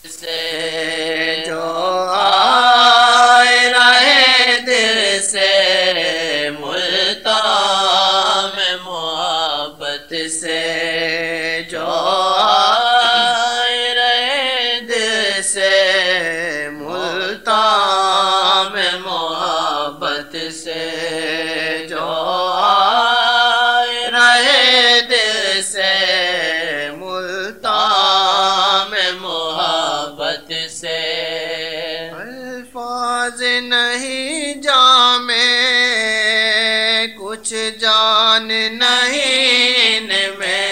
سے جو آئے رہے دل سے ملتاں میں محبت سے جو آئے رہے دل سے ملتاں میں محبت سے جو آئے رہے دل سے ملتاں میں محبت سے الفاظ نہیں جامے کچھ جان نہیں ان میں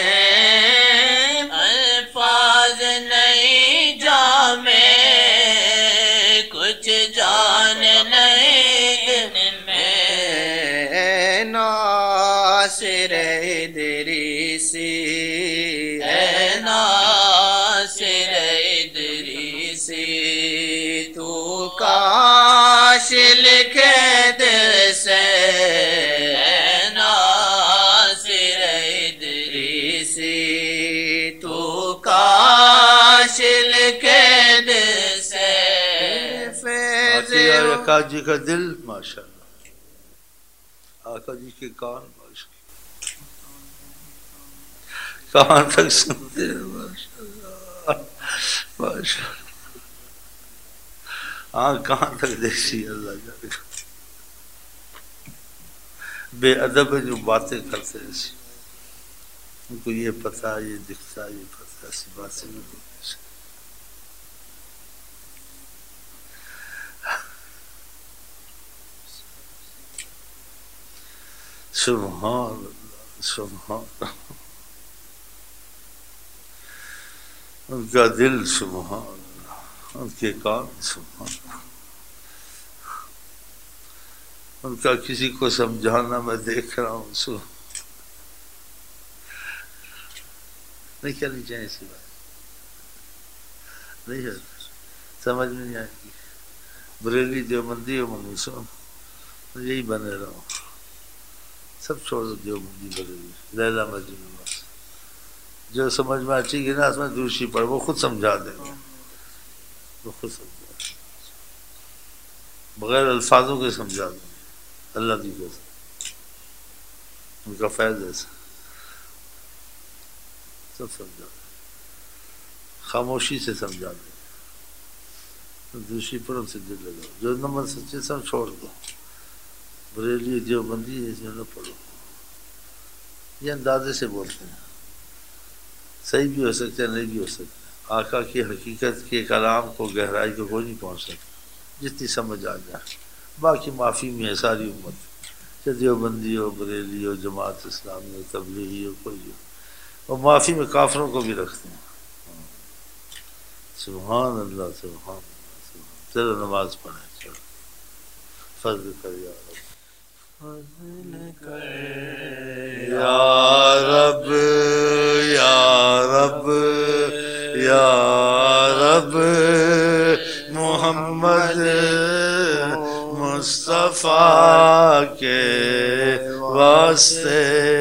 الفاظ نہیں جامے کچھ جان نہیں ان میں ناصر ادریسی اے ناصر ادریسی تو کاش لکھے دل سے اے ناصر ادریسی تو کاش لکھے دل سے فیض آقا جی کا دل ماشاءاللہ، آقا جی کے کان ماشاءاللہ کہاں تک سنتے ہیں ماشاءاللہ ماشاءاللہ، کہاں تک دیکھتی ہے اللہ جانے گا، بے ادب ہے جو باتیں کرتے ہیں ایسی، ان کو یہ پتہ یہ دکھتا یہ پتہ ایسی باتیں نہیں بولتے۔ سبحان اللہ سبحان اللہ، ان کا دل سبحان اللہ، ان کے کان سبحان اللہ، ان کا کسی کو سمجھانا میں دیکھ رہا ہوں نہیں کرنی چاہیے ایسی بات، نہیں ہے سمجھ میں نہیں آئے گی، بریلی دیوبندی اور منوسوں یہی بنے رہا ہوں، سب چھوڑ دو دیوبندی بریلی لیلا مجنون، جو سمجھ میں اچھی گی نا اس میں دوسری پڑھ وہ خود سمجھا دیں گے، وہ خود سمجھا دیں گے، بغیر الفاظوں کے سمجھا دیں گے، اللہ کی قسم ان کا فیض ایسا سب سمجھا دیں، خاموشی سے سمجھا دیں، دوسری پر ان سے دل لگاؤ، جو نمبر سچے سب چھوڑ دو، بریلی دیوبندی اس میں نہ پڑھو، یہ اندازے سے بولتے ہیں، صحیح بھی ہو سکتا ہے نہیں بھی ہو سکتا، آقا کی حقیقت کے کلام کو گہرائی کو کوئی نہیں پہنچ سکتا، جتنی سمجھ آ جائے، باقی معافی میں ہے ساری امت، چاہے دیوبندی ہو بریلی ہو جماعت اسلامی ہو تبلیغی ہو کوئی ہو، اور معافی میں کافروں کو بھی رکھتے ہیں، سبحان اللہ سبحان اللہ سبحان، چلو نماز پڑھیں، چلو فضل کر یا رب، فضل کر یا رب یا رب یا رب محمد مصطفیٰ کے واسطے،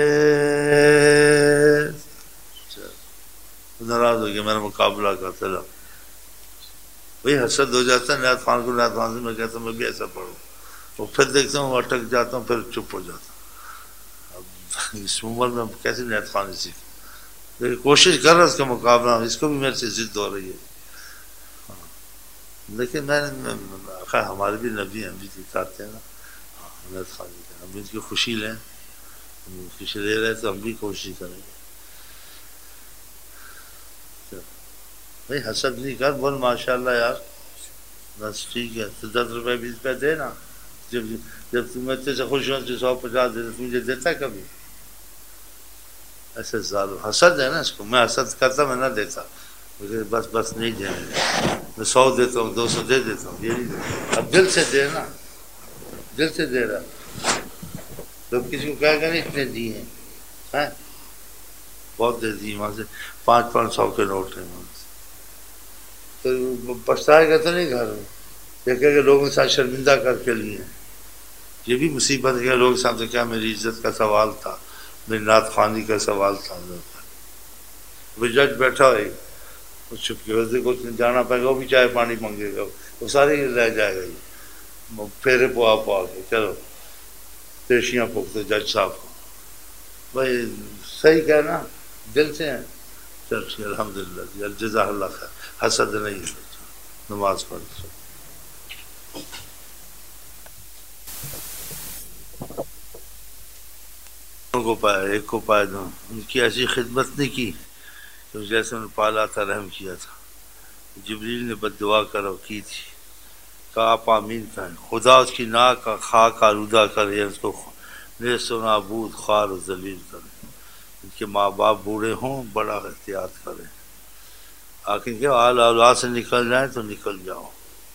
ناراض ہو گیا میرا مقابلہ کا، چلا وہی حسد ہو جاتا ہے، نیت خان کو نیت خان سے میں کہتا ہوں میں بھی ایسا پڑھوں، اور پھر دیکھتا ہوں اٹک جاتا ہوں، پھر چپ ہو جاتا ہوں، اب اس عمر میں کیسے نیت خوانی سیکھ، لیکن کوشش کر رہا اس کا مقابلہ، اس کو بھی میرے سے ضد ہو رہی ہے، لیکن میں خیر ہمارے بھی نبی ہیں، ہم بھی دکھاتے ہیں نا، نیت خوانی کریں، ہم ان کی خوشی لیں، ہم خوشی لے رہے تو ہم بھی کوشش کریں گے، بھائی حسد نہیں کر، بول ماشاءاللہ یار بس ٹھیک ہے، تو 10 روپے 20 روپے دے نا، جب تم اتنے سے خوش ہو تو 150 دے، تو مجھے دیتا ہے کبھی ایسے ظالم، حسد ہے نا اس کو، میں حسد کرتا میں نہ دیتا، بس نہیں دینے، میں 100 دیتا ہوں 200 دے دیتا ہوں، یہ نہیں دیتا، اب دل سے دے نا، دل سے دے رہا، تو کسی کو کہے گا نہیں اتنے دیے ہیں، بہت دے دیے، وہاں سے 500 کے نوٹ ہیں وہاں سے، تو پچھتائے گا تو نہیں گھر میں، یہ کہے کہ لوگوں کے ساتھ شرمندہ کر کے لیے، یہ بھی مصیبت ہے، لوگ ساتھ کیا میری عزت کا سوال تھا، میری نعت خوانی کا سوال تھا، وہ جج بیٹھا ہے وہ چھپ کے ویسے کو جانا پائے گا، وہ بھی چائے پانی مانگے گا، وہ سارے رہ جائے گا، پھیرے پوا کے چلو پیشیاں پھونکتے جج صاحب کو، بھائی صحیح کہنا دل سے ہیں، چل ٹھیک الحمدللہ جی، جزاک اللہ خیر، حسد نہیں ہے، نماز پڑھ کو پایا، ایک کو پایا، دو ان کی ایسی خدمت نہیں کی کہ جیسے انہوں نے پالا تھا، رحم کیا تھا۔ جبریل نے بد دعا کرو کی تھی، کہا آپ آمین کہیں، خدا اس کی ناک کا خاک آلودہ کرے، اس کو نیست و نابود خوار و ذلیل کرے، ان کے ماں باپ بوڑھے ہوں بڑا احتیاط کریں، آخر کہ آل اولاد سے نکل جائیں تو نکل جاؤ،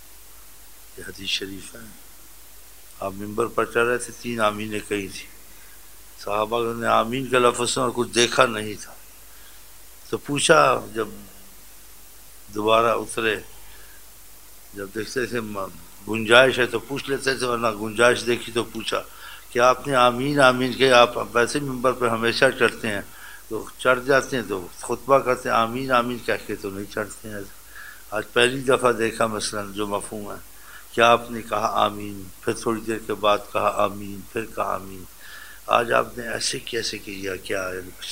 یہ حدیث شریف ہے۔ آپ ممبر پر چڑھ رہے تھے، 3 آمینیں کہی تھی، صحابہ نے آمین کا لفظ سنا اور کچھ دیکھا نہیں تھا، تو پوچھا، جب دوبارہ اترے جب دیکھتے تھے گنجائش ہے تو پوچھ لیتے تھے، ورنہ گنجائش دیکھی تو پوچھا کہ آپ نے آمین آمین کہ آپ ویسے ممبر پہ ہمیشہ چڑھتے ہیں، تو چڑھ جاتے ہیں تو خطبہ کرتے ہیں، آمین آمین کہہ کے تو نہیں چڑھتے ہیں، آج پہلی دفعہ دیکھا مثلا جو مفہوم ہے کہ آپ نے کہا آمین، پھر تھوڑی دیر کے بعد کہا آمین، پھر کہا آمین، آج آپ نے ایسے کیسے کیا، کیا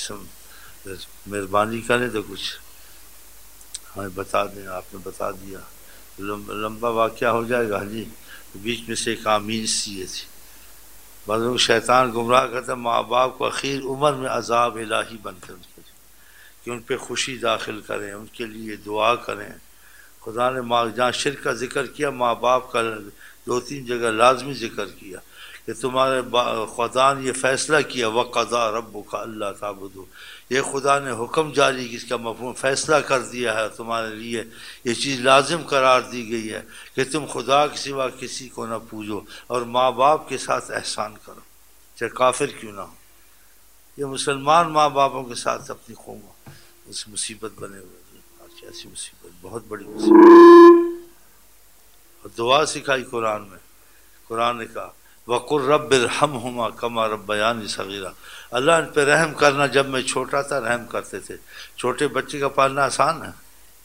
مہربانی کریں تو کچھ ہمیں بتا دیں، آپ نے بتا دیا، لمبا واقعہ ہو جائے گا جی، بیچ میں سے ایک آمین سی تھی، بعض شیطان گمراہ کرتا ماں باپ کو اخیر عمر میں عذاب الہی بن کر کہ ان پہ خوشی داخل کریں، ان کے لیے دعا کریں۔ خدا نے جہاں شرک کا ذکر کیا، ماں باپ کا 2-3 جگہ لازمی ذکر کیا کہ تمہارے خدا نے یہ فیصلہ کیا، وَقَضَىٰ رَبُّكَ أَلَّا تَعْبُدُوا، یہ خدا نے حکم جاری کی، اس کا مفہوم فیصلہ کر دیا ہے، تمہارے لیے یہ چیز لازم قرار دی گئی ہے کہ تم خدا کے سوا کسی کو نہ پوجو اور ماں باپ کے ساتھ احسان کرو، چاہے کافر کیوں نہ ہو۔ یہ مسلمان ماں باپوں کے ساتھ اپنی قوم اس مصیبت بنے ہوئے، ایسی مصیبت، بہت بڑی مصیبت، اور دعا سکھائی قرآن میں، قرآن نے کہا وَقُلْ رَبِّ ارْحَمْهُمَا كَمَا رَبَّيَانِي صَغِيرًا، اللہ ان پہ رحم کرنا، جب میں چھوٹا تھا رحم کرتے تھے۔ چھوٹے بچے کا پالنا آسان ہے؟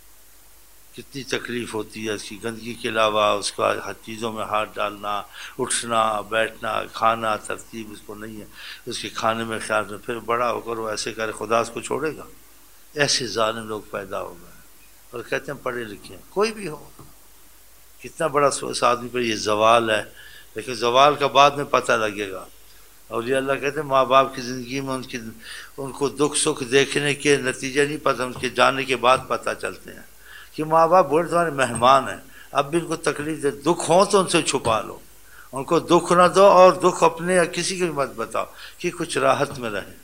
کتنی تکلیف ہوتی ہے اس کی، گندگی کے علاوہ اس کا ہر چیزوں میں ہاتھ ڈالنا، اٹھنا بیٹھنا، کھانا ترتیب اس کو نہیں ہے، اس کے کھانے میں خیال میں، پھر بڑا ہو کر وہ ایسے کرے، خدا اس کو چھوڑے گا؟ ایسے ظالم لوگ پیدا ہو گئے اور کہتے ہیں پڑھے لکھے ہیں، کوئی بھی ہو، کتنا بڑا اس آدمی پر یہ زوال ہے، لیکن زوال کا بعد میں پتہ لگے گا۔ اور یہ اللہ کہتے ہیں ماں باپ کی زندگی میں ان کو دکھ سکھ دیکھنے کے نتیجے نہیں پتہ، ان کے جانے کے بعد پتہ چلتے ہیں کہ ماں باپ بڑے تمہارے مہمان ہیں، اب بھی ان کو تکلیف دے، دکھ ہوں تو ان سے چھپا لو، ان کو دکھ نہ دو، اور دکھ اپنے یا کسی کو مت بتاؤ کہ کچھ راحت میں رہیں۔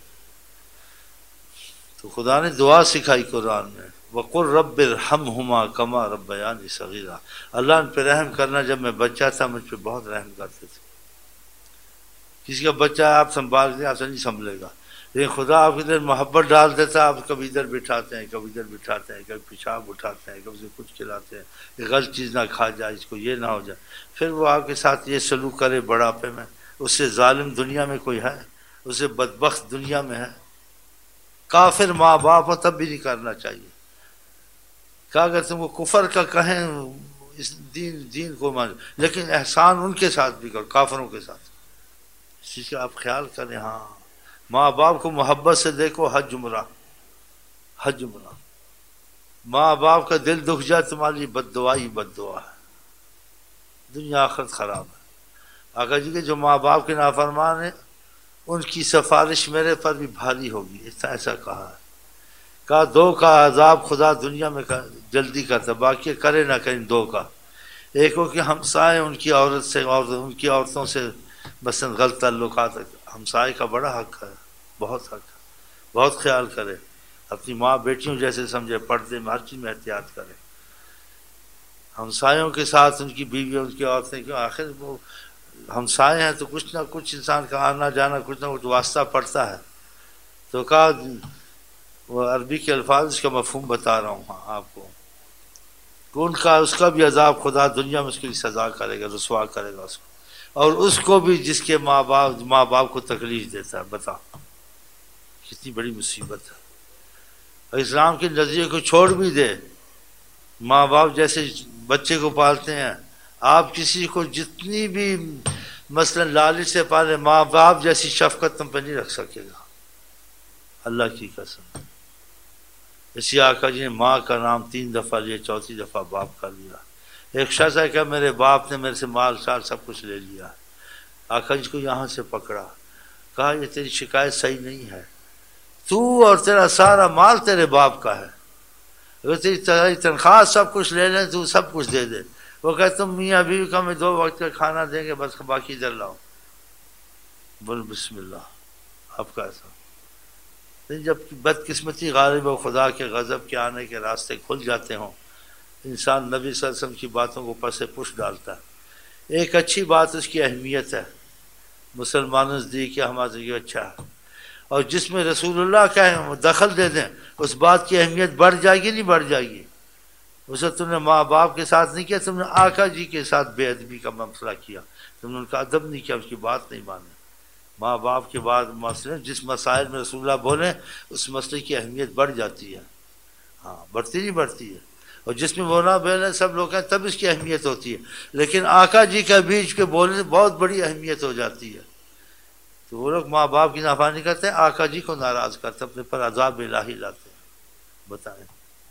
تو خدا نے دعا سکھائی قرآن میں، وَقُلْ رَبِّ ارْحَمْهُمَا كَمَا رَبَّيَانِي صَغِيرًا، اللہ ان پہ رحم کرنا، جب میں بچہ تھا مجھ پہ بہت رحم کرتے تھے۔ کسی کا بچہ آپ سنبھال کے آپ سے نہیں سنبھلے گا، لیکن خدا آپ کے دل محبت ڈال دیتا، آپ کبھی ادھر بٹھاتے ہیں، کبھی ادھر بٹھاتے ہیں، کبھی پیشاب اٹھاتے ہیں، کبھی سے کچھ کھلاتے ہیں کہ غلط چیز نہ کھا جائے، اس کو یہ نہ ہو جائے، پھر وہ آپ کے ساتھ یہ سلوک کرے بڑھاپے میں، اس سے ظالم دنیا میں کوئی ہے؟ اس سے بدبخت دنیا میں ہے؟ کافر ماں باپ ہو تب بھی نہیں کرنا چاہیے، کہ اگر تم کو کفر کا کہیں اس دین کو مان، لیکن احسان ان کے ساتھ بھی کرو، کافروں کے ساتھ، اس چیز کا آپ خیال کریں۔ ہاں ماں باپ کو محبت سے دیکھو، حج عمرہ، حج عمرہ، ماں باپ کا دل دکھ جائے تمہاری بد دعا ہی بد دعا ہے، دنیا آخرت خراب ہے۔ آقا جی کے جو ماں باپ کے نافرمان ہیں ان کی سفارش میرے پر بھی بھاری ہوگی، ایسا کہا ہے، کہا 2 کا عذاب خدا دنیا میں جلدی کرتا، باقی کرے نہ کریں 2 کا، ایک ہو کہ ہمسائے ان کی عورت سے اور ان کی عورتوں سے مثلا غلط تعلقات، ہمسائے کا بڑا حق ہے، بہت حق ہے، بہت خیال کرے، اپنی ماں بیٹیوں جیسے سمجھے، پردے میں ہر چیز میں احتیاط کرے، ہمسایوں کے ساتھ ان کی بیوی ان کی عورتیں، کیوں آخر وہ ہمسائے ہیں تو کچھ نہ کچھ انسان کا آنا جانا کچھ نہ کچھ واسطہ پڑتا ہے۔ تو کہا وہ عربی کے الفاظ اس کا مفہوم بتا رہا ہوں آپ کو، کہ ان کا اس کا بھی عذاب خدا دنیا میں اس کی سزا کرے گا، رسوا کرے گا اس کو، اور اس کو بھی جس کے ماں باپ کو تکلیف دیتا ہے۔ بتا کتنی بڑی مصیبت ہے، اور اسلام کے نظریے کو چھوڑ بھی دے ماں باپ جیسے بچے کو پالتے ہیں، آپ کسی کو جتنی بھی مثلا لالچ سے پالے، ماں باپ جیسی شفقت تم پہ نہیں رکھ سکے گا، اللہ کی قسم۔ اسی آقا جی نے ماں کا نام 3 دفعہ لیا، 4تھی دفعہ باپ کا لیا۔ ایک شخص ہے کہ میرے باپ نے میرے سے مال شال سب کچھ لے لیا، آقا جی کو یہاں سے پکڑا، کہا یہ تیری شکایت صحیح نہیں ہے، تو اور تیرا سارا مال تیرے باپ کا ہے، اگر تیری تنخواہ سب کچھ لے لیں تو سب کچھ دے دے، وہ کہتے تم میاں بیوی کا ہمیں 2 وقت کا کھانا دیں گے بس باقی ادھر لاؤ، بول بسم اللہ آپ کا ایسا۔ جب بدقسمتی غالب و خدا کے غضب کے آنے کے راستے کھل جاتے ہوں، انسان نبی صلی اللہ علیہ وسلم کی باتوں کو پس پش ڈالتا ہے۔ ایک اچھی بات اس کی اہمیت ہے، مسلمانوں سے دی کہ ہمارے یہ اچھا ہے، اور جس میں رسول اللہ کہیں وہ دخل دے دیں، اس بات کی اہمیت بڑھ جائے گی نہیں بڑھ جائے گی؟ اسے تم نے ماں باپ کے ساتھ نہیں کیا، تم نے آقا جی کے ساتھ بے ادبی کا مسئلہ کیا، تم نے ان کا ادب نہیں کیا، اس کی بات نہیں مانی۔ ماں باپ کے بعد مسئلے جس مسائل میں رسول اللہ بولیں اس مسئلے کی اہمیت بڑھ جاتی ہے، ہاں بڑھتی نہیں بڑھتی ہے، اور جس میں وہ نہ بولیں سب لوگ ہیں تب اس کی اہمیت ہوتی ہے، لیکن آقا جی کا بیچ کے بولنے بہت بڑی اہمیت ہو جاتی ہے۔ تو وہ لوگ ماں باپ کی نافرمانی کرتے ہیں، آقا جی کو ناراض کرتے ہیں، اپنے پر عذاب الہی لاتے ہیں۔ بتائیں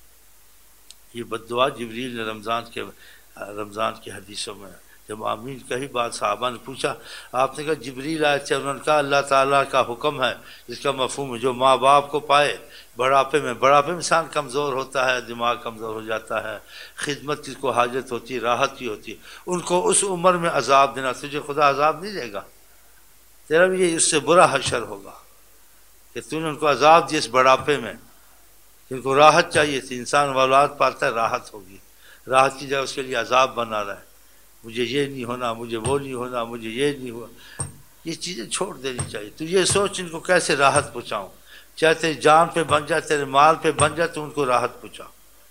یہ بد دعا جبریل نے رمضان کی حدیثوں میں، جب آمین کہی بات صحابہ نے پوچھا، آپ نے کہا جبریل آئے تھے، انہوں نے کہا اللہ تعالیٰ کا حکم ہے، جس کا مفہوم ہے جو ماں باپ کو پائے بڑھاپے میں انسان کمزور ہوتا ہے، دماغ کمزور ہو جاتا ہے، خدمت کی کو حاجت ہوتی ہے، راحت کی ہوتی ہے، ان کو اس عمر میں عذاب دینا، تجھے خدا عذاب نہیں دے گا، تیرا بھی یہ اس سے برا حشر ہوگا کہ تو نے ان کو عذاب دی اس بڑھاپے میں، جن کو راحت چاہیے تھی۔ انسان اولاد پالتا ہے راحت ہوگی، راحت کی جگہ اس کے لیے عذاب بنا رہا ہے، مجھے یہ نہیں ہونا، مجھے وہ نہیں ہونا، مجھے یہ نہیں ہوا، یہ چیزیں چھوڑ دینی چاہیے۔ تو یہ سوچ ان کو کیسے راحت پہنچاؤں، چاہے تیری جان پہ بن جائے، تیرے مال پہ بن جائے، تو ان کو راحت پہنچاؤ۔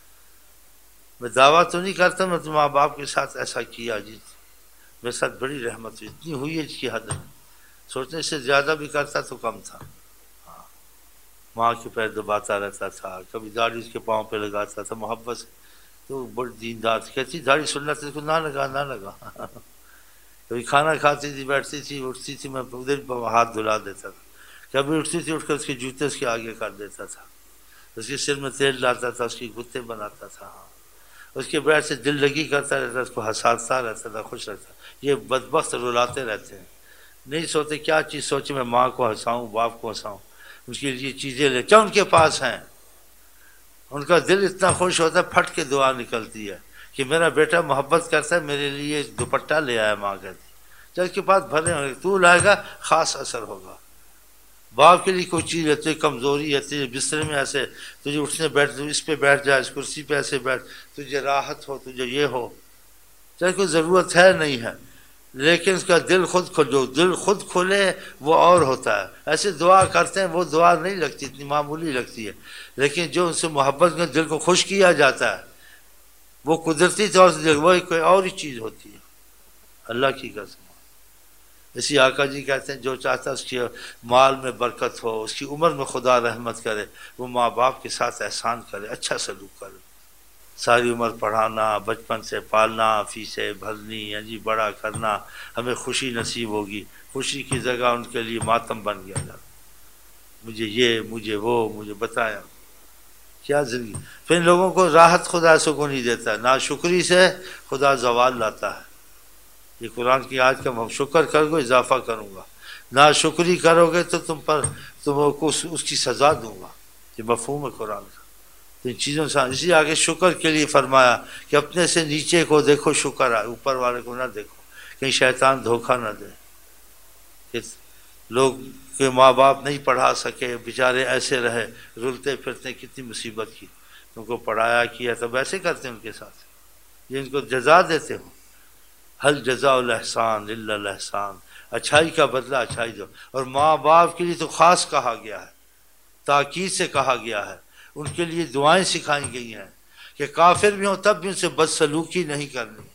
میں دعویٰ تو نہیں کرتا میں تو ماں باپ کے ساتھ ایسا کیا جی، میرے ساتھ بڑی رحمت ہوئی، اتنی ہوئی ہے اس کی حد میں، سوچنے سے زیادہ بھی کرتا تو کم تھا۔ ماں کے پیر دباتا رہتا تھا، کبھی داڑھی اس کے پاؤں پہ لگاتا تھا محبت سے، تو بڑی دیندار تھی، کہتی داڑھی سنت اس کو نہ لگا کبھی کھانا کھاتی تھی، بیٹھتی تھی، اٹھتی تھی، میں ادھر ہاتھ دھلا دیتا تھا، کبھی اٹھتی تھی اٹھ کر اس کے جوتے اس کے آگے کر دیتا تھا، اس کے سر میں تیل ڈالتا تھا، اس کی گتے بناتا تھا، اس کے بیٹھ سے دل لگی کرتا رہتا، اس کو ہنساتا رہتا تھا، خوش رہتا۔ یہ بدبخت رلاتے رہتے ہیں، نہیں سوچتے کیا چیز سوچے میں ماں کو ہنساؤں، باپ کو ہنساؤں، اس کے لیے چیزیں لے، کیا ان کے پاس ہیں؟ ان کا دل اتنا خوش ہوتا ہے، پھٹ کے دعا نکلتی ہے کہ میرا بیٹا محبت کرتا ہے، میرے لیے دوپٹہ لے آیا، ماں کہتی جب اس کے پاس بھرے ہوں گے تو لائے گا، خاص اثر ہوگا۔ باپ کے لیے کوئی چیز ہے، تجھے کمزوری ہے، تجھے بستر میں ایسے، تجھے اٹھنے بیٹھ، تو اس پہ بیٹھ جائے، اس کرسی پہ ایسے بیٹھ، تجھے راحت ہو، تجھے یہ ہو، چاہے کوئی ضرورت ہے نہیں ہے، لیکن اس کا دل خود جو دل خود کھولے وہ اور ہوتا ہے۔ ایسے دعا کرتے ہیں وہ دعا نہیں لگتی، اتنی معمولی لگتی ہے، لیکن جو ان سے محبت میں دل کو خوش کیا جاتا ہے وہ قدرتی طور سے وہ کوئی اور ہی چیز ہوتی ہے، اللہ کی قسم۔ اسی آقا جی کہتے ہیں جو چاہتا ہے اس کی مال میں برکت ہو، اس کی عمر میں خدا رحمت کرے، وہ ماں باپ کے ساتھ احسان کرے، اچھا سلوک کرے، ساری عمر پڑھانا، بچپن سے پالنا، فیسیں بھرنی، بڑا کرنا، ہمیں خوشی نصیب ہوگی، خوشی کی جگہ ان کے لیے ماتم بن گیا جاتا، مجھے یہ، مجھے وہ، مجھے بتایا کیا زندگی۔ پھر ان لوگوں کو راحت خدا سے کو نہیں دیتا، ناشکری سے خدا زوال لاتا ہے۔ یہ قرآن کی آیت کا شکر کرو گے اضافہ کروں گا، ناشکری کرو گے تو تم کو اس کی سزا دوں گا، یہ مفہوم ہے قرآن کا۔ تو ان چیزوں سے اسی آگے شکر کے لیے فرمایا کہ اپنے سے نیچے کو دیکھو، شکر ہے، اوپر والے کو نہ دیکھو، کہیں شیطان دھوکہ نہ دے کہ لوگ کے ماں باپ نہیں پڑھا سکے، بیچارے ایسے رہے رلتے پھرتے، کتنی مصیبت کی، تم کو پڑھایا کیا، تب ایسے کرتے ہیں ان کے ساتھ، یہ ان کو جزا دیتے ہو، حل جزاء الاحسان الا الاحسان، اچھائی کا بدلہ اچھائی دو۔ اور ماں باپ کے لیے تو خاص کہا گیا ہے، تاکید سے کہا گیا ہے، ان کے لیے دعائیں سکھائی گئی ہیں کہ کافر بھی ہوں تب بھی ان سے بدسلوکی نہیں کرنی،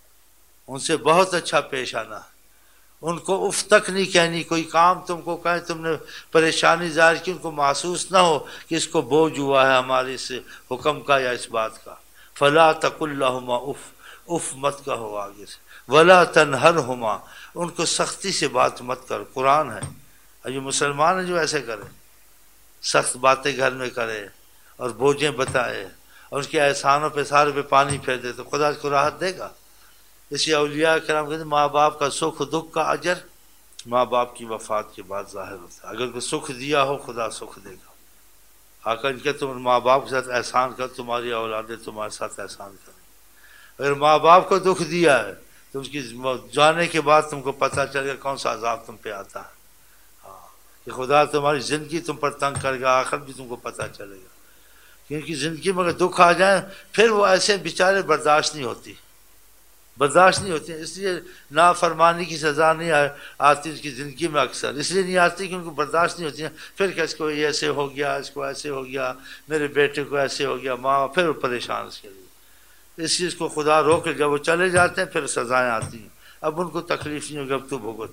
ان سے بہت اچھا پیش آنا، ان کو اف تک نہیں کہنی، کوئی کام تم کو کہیں تم نے پریشانی ظاہر کی، ان کو محسوس نہ ہو کہ اس کو بوجھ ہوا ہے ہمارے اس حکم کا یا اس بات کا، فلا تقل لهما اف، اف مت کہو آگے سے، ولا تنہرہما، ان کو سختی سے بات مت کرو، قرآن ہے۔ اور یہ مسلمان ہے جو ایسے کرے، سخت باتیں گھر میں کرے اور بوجھیں بتائے اور اس کے احسانوں پہ سارے پہ پانی پھیر دے تو خدا اس کو راحت دے گا؟ اسی اولیاء کرام کہتے ہیں ماں باپ کا سکھ دکھ کا اجر ماں باپ کی وفات کے بعد ظاہر ہوتا ہے۔ اگر کوئی سکھ دیا ہو خدا سکھ دے گا۔ آقا ان کے تم ماں باپ کے ساتھ احسان کر، تمہاری اولادیں تمہارے ساتھ احسان کریں۔ اگر ماں باپ کو دکھ دیا ہے تو اس کی جانے کے بعد تم کو پتہ چلے گا کون سا عذاب تم پہ آتا ہے۔ ہاں کہ خدا تمہاری زندگی تم پر تنگ کرے گا، آخر بھی تم کو پتہ چلے گا۔ کیونکہ زندگی میں اگر دکھ آ جائیں پھر وہ ایسے بیچارے برداشت نہیں ہوتی، برداشت نہیں ہوتی، اس لیے نافرمانی کی سزا نہیں آتی اس کی زندگی میں اکثر، اس لیے نہیں آتی کہ ان کو برداشت نہیں ہوتی ہیں۔ پھر کہ اس کو یہ ایسے ہو گیا، اس کو ایسے ہو گیا، میرے بیٹے کو ایسے ہو گیا، ماں پھر وہ پریشان اس کے لیے۔ اس چیز کو خدا روک، جب وہ چلے جاتے ہیں پھر سزائیں آتی ہیں، اب ان کو تکلیف نہیں ہوگی، اب تو بھگت۔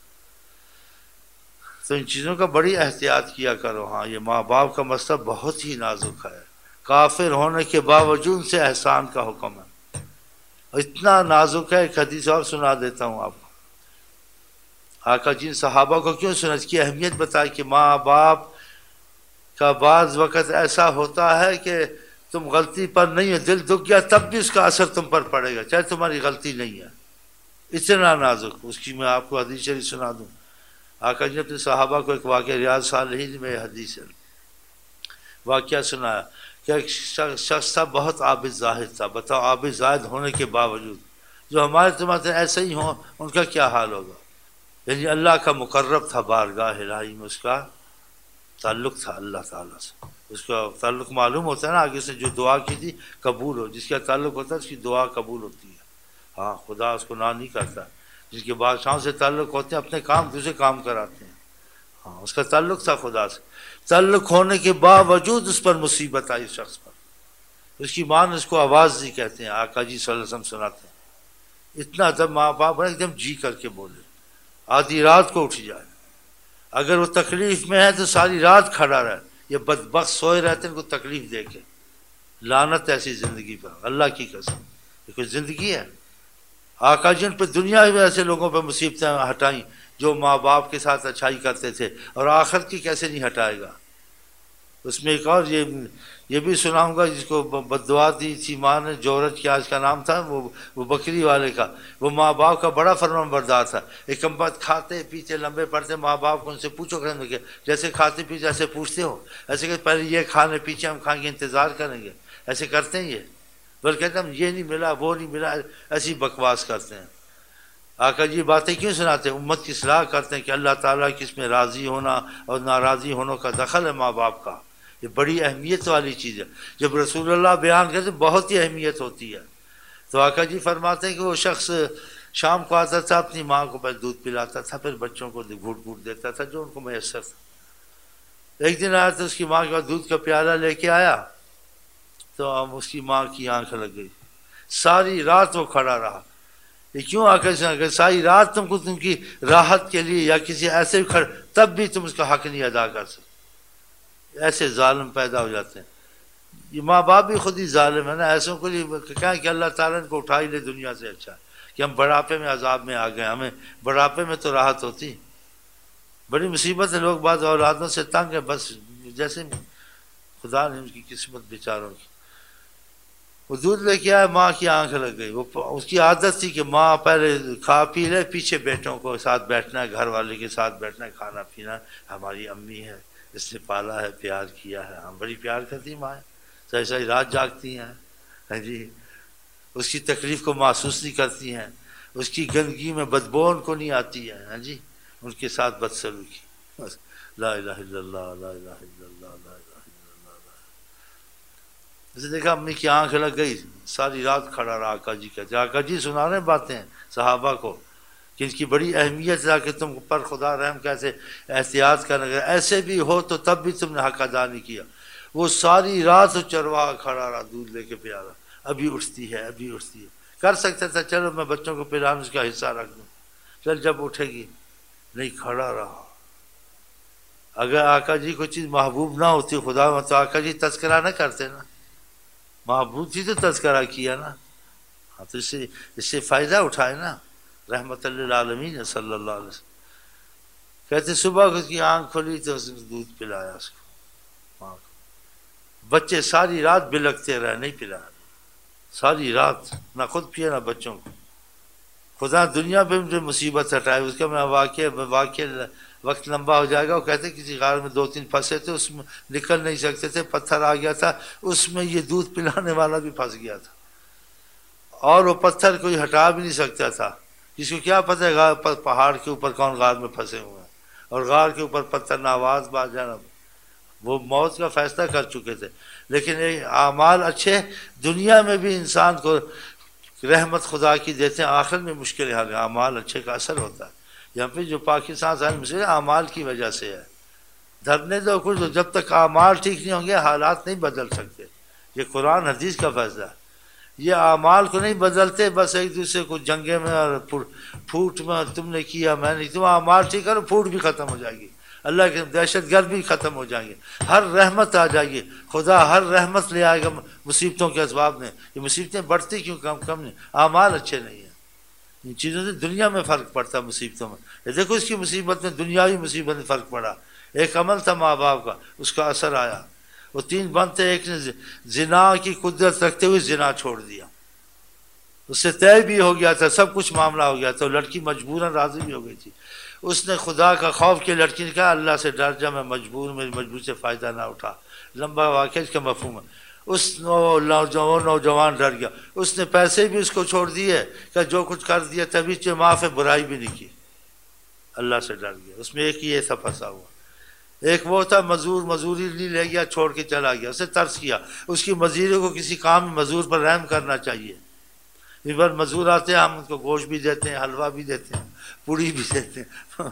تو ان چیزوں کا بڑی احتیاط کیا کرو۔ ہاں یہ ماں باپ کا مسئلہ بہت ہی نازک ہے، کافر ہونے کے باوجود ان سے احسان کا حکم ہے، اتنا نازک ہے۔ ایک حدیث اور سنا دیتا ہوں آپ کو۔ آقا جی صحابہ کو کیوں سنا، اس کی اہمیت بتائی کہ ماں باپ کا بعض وقت ایسا ہوتا ہے کہ تم غلطی پر نہیں ہے، دل دکھ گیا تب بھی اس کا اثر تم پر پڑے گا چاہے تمہاری غلطی نہیں ہے، اتنا نازک۔ اس کی میں آپ کو حدیث شریف سنا دوں۔ آقا جی نے اپنے صحابہ کو ایک واقعہ، ریاض صالحین میں حدیث ہے، واقعہ سنایا کہ ایک شخص تھا بہت عابد زاہد تھا۔ بتاؤ عابد زاہد ہونے کے باوجود جو ہمارے تمہارے ایسے ہی ہوں ان کا کیا حال ہوگا؟ یعنی اللہ کا مقرب تھا، بارگاہ الہی میں اس کا تعلق تھا اللہ تعالیٰ سے، اس کا تعلق معلوم ہوتا ہے نا، آگے سے جو دعا کی تھی قبول ہو، جس کا تعلق ہوتا ہے اس کی دعا قبول ہوتی ہے۔ ہاں خدا اس کو نہ نہیں کرتا، جس کے بادشاہوں سے تعلق ہوتے ہیں اپنے کام دوسرے کام کراتے ہیں۔ ہاں اس کا تعلق تھا خدا سے، تعلق ہونے کے باوجود اس پر مصیبت آئی، اس شخص پر۔ اس کی ماں نے اس کو آواز دی، کہتے ہیں آقا جی صلی اللہ علیہ وسلم سناتے ہیں، اتنا ادب ماں باپ ایک دم جی کر کے بولے، آدھی رات کو اٹھ جائے، اگر وہ تکلیف میں ہے تو ساری رات کھڑا رہے، یہ بدبخت سوئے رہتے ہیں ان کو تکلیف دے کے۔ لعنت ایسی زندگی پر، اللہ کی قسم، یہ کوئی زندگی ہے؟ آقا جی ان پہ دنیا میں ایسے لوگوں پہ مصیبتیں ہٹائیں جو ماں باپ کے ساتھ اچھائی کرتے تھے، اور آخرت کی کیسے نہیں ہٹائے گا؟ اس میں ایک اور یہ بھی سناؤں گا، جس کو بد دعا دی تھی ماں نے، جورج کیا اس کا نام تھا، وہ بکری والے کا، وہ ماں باپ کا بڑا فرمان بردار تھا۔ ایک بات کھاتے پیتے لمبے پڑتے ماں باپ کو ان سے پوچھو کریں گے، جیسے کھاتے پیتے ایسے پوچھتے ہو، ایسے کہ پہلے یہ کھانے پیچھے ہم کھائیں گے، انتظار کریں گے، ایسے کرتے ہیں یہ؟ بلکہ کہتے ہیں ہم یہ نہیں ملا وہ نہیں ملا، ایسی بکواس کرتے ہیں۔ آقا جی باتیں کیوں سناتے ہیں؟ امت کی اصلاح کرتے ہیں کہ اللہ تعالیٰ کی اس میں راضی ہونا اور ناراضی ہونے کا دخل ہے ماں باپ کا، یہ بڑی اہمیت والی چیز ہے۔ جب رسول اللہ بیان کرتے ہیں بہت ہی اہمیت ہوتی ہے۔ تو آقا جی فرماتے ہیں کہ وہ شخص شام کو آتا تھا، اپنی ماں کو پہلے دودھ پلاتا تھا، پھر بچوں کو گھوٹ گھوٹ دیتا تھا جو ان کو میسر تھا۔ ایک دن آیا تو اس کی ماں کے پاس دودھ کا پیالہ لے کے آیا تو اس کی ماں کی آنکھ لگ گئی، ساری رات وہ کھڑا رہا۔ یہ کیوں آقا جی ساری رات تم کو تم کی راحت کے لیے یا کسی ایسے کھڑے تب بھی تم اس کا حق نہیں ادا کر سکتے؟ ایسے ظالم پیدا ہو جاتے ہیں۔ یہ ماں باپ بھی خود ہی ظالم ہے نا، ایسوں کو کہیں کہ اللہ تعالیٰ ان کو اٹھا ہی لے دنیا سے، اچھا کہ ہم بڑھاپے میں عذاب میں آ گئے، ہمیں بڑھاپے میں تو راحت ہوتی۔ بڑی مصیبت ہے، لوگ بعض اولادوں سے تنگ ہیں، بس جیسے خدا نے ان کی قسمت بیچاروں کی۔ وہ دودھ لے کے آیا، ماں کی آنکھ لگ گئی، وہ اس کی عادت تھی کہ ماں پہلے کھا پی لے، پیچھے بیٹوں کو ساتھ بیٹھنا ہے، گھر والے کے ساتھ بیٹھنا ہے، کھانا پینا، ہماری امی ہے اس نے پالا ہے، پیار کیا ہے، ہم بڑی پیار کرتی ماں، ساری ساری رات جاگتی ہیں، ہاں جی، اس کی تکلیف کو محسوس نہیں کرتی ہیں، اس کی گندگی میں بدبو ان کو نہیں آتی ہے، ہاں جی، ان کے ساتھ بدسلوکی، بس لا الہ الا اللہ لا الہ الا اللہ لا الہ الا اللہ۔ اسے دیکھا امی کی آنکھ لگ گئی، ساری رات کھڑا رہا۔ آقا جی کہتے ہیں، آقا جی سنا رہے باتیں صحابہ کو کہ اس کی بڑی اہمیت ہے کہ تم پر خدا رحم کیسے احتیاط کرنے گئے، ایسے بھی ہو تو تب بھی تم نے حق ادا نہیں کیا۔ وہ ساری رات چرواہا کھڑا رہا، دودھ لے کے پیا رہا، ابھی اٹھتی ہے ابھی اٹھتی ہے، کر سکتا تھا چلو میں بچوں کو پلانے اس کا حصہ رکھ دوں، چل جب اٹھے گی، نہیں کھڑا رہا۔ اگر آقا جی کوئی چیز محبوب نہ ہوتی خدا میں تو آقا جی تذکرہ نہ کرتے نا، معبود ہی تو تذکرہ کیا نا، ہاں تو اس سے فائدہ اٹھائے نا، رحمت للعالمین صلی اللہ علیہ وسلم۔ کہتے صبح کو اس کی آنکھ کھلی تو اس نے دودھ پلایا اس کو، بچے ساری رات بلکتے رہے، نہیں پلایا ساری رات، نہ خود پیا نہ بچوں کو۔ خدا دنیا پہ مجھے مصیبت ہٹائے، اس کا میں واقع وقت لمبا ہو جائے گا۔ وہ کہتے کسی غار میں 2-3 پھنسے تھے، اس میں نکل نہیں سکتے تھے، پتھر آ گیا تھا، اس میں یہ دودھ پلانے والا بھی پھنس گیا تھا، اور وہ پتھر کوئی ہٹا بھی نہیں سکتا تھا۔ کسی کو کیا پتہ ہے پہاڑ کے اوپر کون غار میں پھنسے ہوئے ہیں، اور غار کے اوپر پتھر ناواز باز جانا، وہ موت کا فیصلہ کر چکے تھے۔ لیکن اعمال اچھے دنیا میں بھی انسان کو رحمت خدا کی دیتے ہیں، آخر میں مشکل حال ہے، اعمال اچھے کا اثر ہوتا ہے۔ یہاں پہ جو پاکستان سے مسئلہ اعمال کی وجہ سے ہے، دھرنے دو کچھ، جب تک اعمال ٹھیک نہیں ہوں گے حالات نہیں بدل سکتے، یہ قرآن حدیث کا فیصلہ ہے۔ یہ اعمال کو نہیں بدلتے، بس ایک دوسرے کو جنگے میں اور پھوٹ میں، تم نے کیا میں نے، تم اعمال ٹھیک کرو، پھوٹ بھی ختم ہو جائے گی، اللہ کے دہشت گرد بھی ختم ہو جائیں گے، ہر رحمت آ جائے گی، خدا ہر رحمت لے آئے گا مصیبتوں کے اسباب میں۔ یہ مصیبتیں بڑھتی کیوں کم نہیں؟ اعمال اچھے نہیں ہیں۔ ان چیزوں سے دنیا میں فرق پڑتا ہے، مصیبتوں میں۔ یہ دیکھو اس کی مصیبت میں، دنیاوی مصیبت میں فرق پڑا۔ ایک عمل تھا ماں باپ کا، اس کا اثر آیا۔ وہ 3 بند تھے، ایک نے زنا کی قدرت رکھتے ہوئے زنا چھوڑ دیا، اس سے طے بھی ہو گیا تھا، سب کچھ معاملہ ہو گیا تھا، لڑکی مجبوراً راضی بھی ہو گئی تھی۔ اس نے خدا کا خوف کیا، لڑکی نے کہا اللہ سے ڈر جا، میں مجبور، میری مجبوری سے فائدہ نہ اٹھا۔ لمبا واقعہ، اس کا مفہوم ہے۔ اس نوجوان ڈر گیا، اس نے پیسے بھی اس کو چھوڑ دیے کہ جو کچھ کر دیا، تبھی سے معاف ہے، برائی بھی نہیں کی، اللہ سے ڈر گیا۔ اس میں ایک یہ تھا پھنسا ہوا۔ ایک وہ تھا مزوری نہیں لے گیا، چھوڑ کے چلا گیا، اسے ترس کیا، اس کی مزدوری کو کسی کام میں مزدور پر رحم کرنا چاہیے۔ اس بار مزدور آتے ہیں، ہم ان کو گوشت بھی دیتے ہیں، حلوہ بھی دیتے ہیں، پوڑی بھی دیتے ہیں،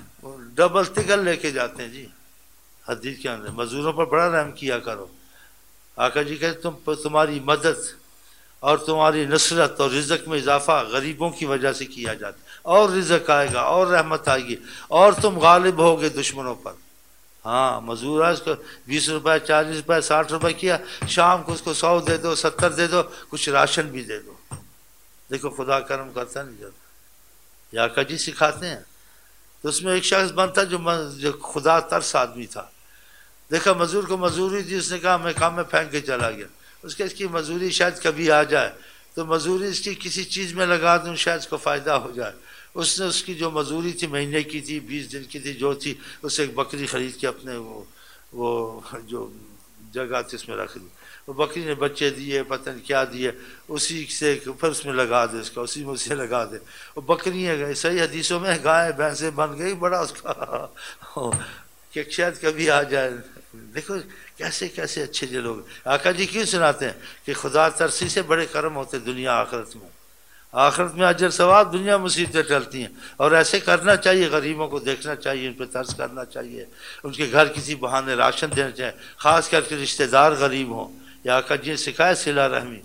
ڈبل تکل لے کے جاتے ہیں۔ جی حدیث کے اندر مزدوروں پر بڑا رحم کیا کرو۔ آقا جی کہتے تمہاری مدد اور تمہاری نصرت اور رزق میں اضافہ غریبوں کی وجہ سے کیا جاتا ہے، اور رزق آئے گا اور رحمت آئے گی اور تم غالب ہوگے دشمنوں پر۔ ہاں مزدور ہے، اس کو 20 روپے 40 روپے 60 روپے کیا، شام کو اس کو 100 دے دو، 70 دے دو، کچھ راشن بھی دے دو۔ دیکھو خدا کرم کرتا نہیں جاتا، یہ آقا جی سکھاتے ہیں۔ تو اس میں ایک شخص بنتا جو خدا ترس آدمی تھا، دیکھا مزدور کو مزدوری دی، اس نے کہا میں کام میں پھینک کے چلا گیا۔ اس کی مزدوری شاید کبھی آ جائے تو مزدوری اس کی کسی چیز میں لگا دوں، شاید اس کو فائدہ ہو جائے۔ اس نے اس کی جو مزدوری تھی مہینے کی تھی، 20 دن کی تھی، جو تھی، اس سے ایک بکری خرید کے اپنے وہ جو جگہ تھی اس میں رکھ دی۔ وہ بکری نے بچے دیے، پتہ نہیں کیا دیے، اسی سے پھر اس میں لگا دے، اس کا اسی میں اسے لگا دے۔ وہ بکریاں گئے، صحیح حدیثوں میں گائے بھینسیں بن گئی، بڑا اس کا کہ شاید کبھی آ جائے۔ دیکھو کیسے کیسے اچھے جو لوگ۔ آقا جی کیوں سناتے ہیں کہ خدا ترسی سے بڑے کرم ہوتے دنیا آخرت میں۔ آخرت میں اجر ثواب، دنیا مصیبتیں ٹلتی ہیں، اور ایسے کرنا چاہیے، غریبوں کو دیکھنا چاہیے، ان پہ ترس کرنا چاہیے، ان کے گھر کسی بہانے راشن دینا چاہیے، خاص کر کے رشتہ دار غریب ہوں۔ یا آقا جی نے سکھایا صلہ رحمی۔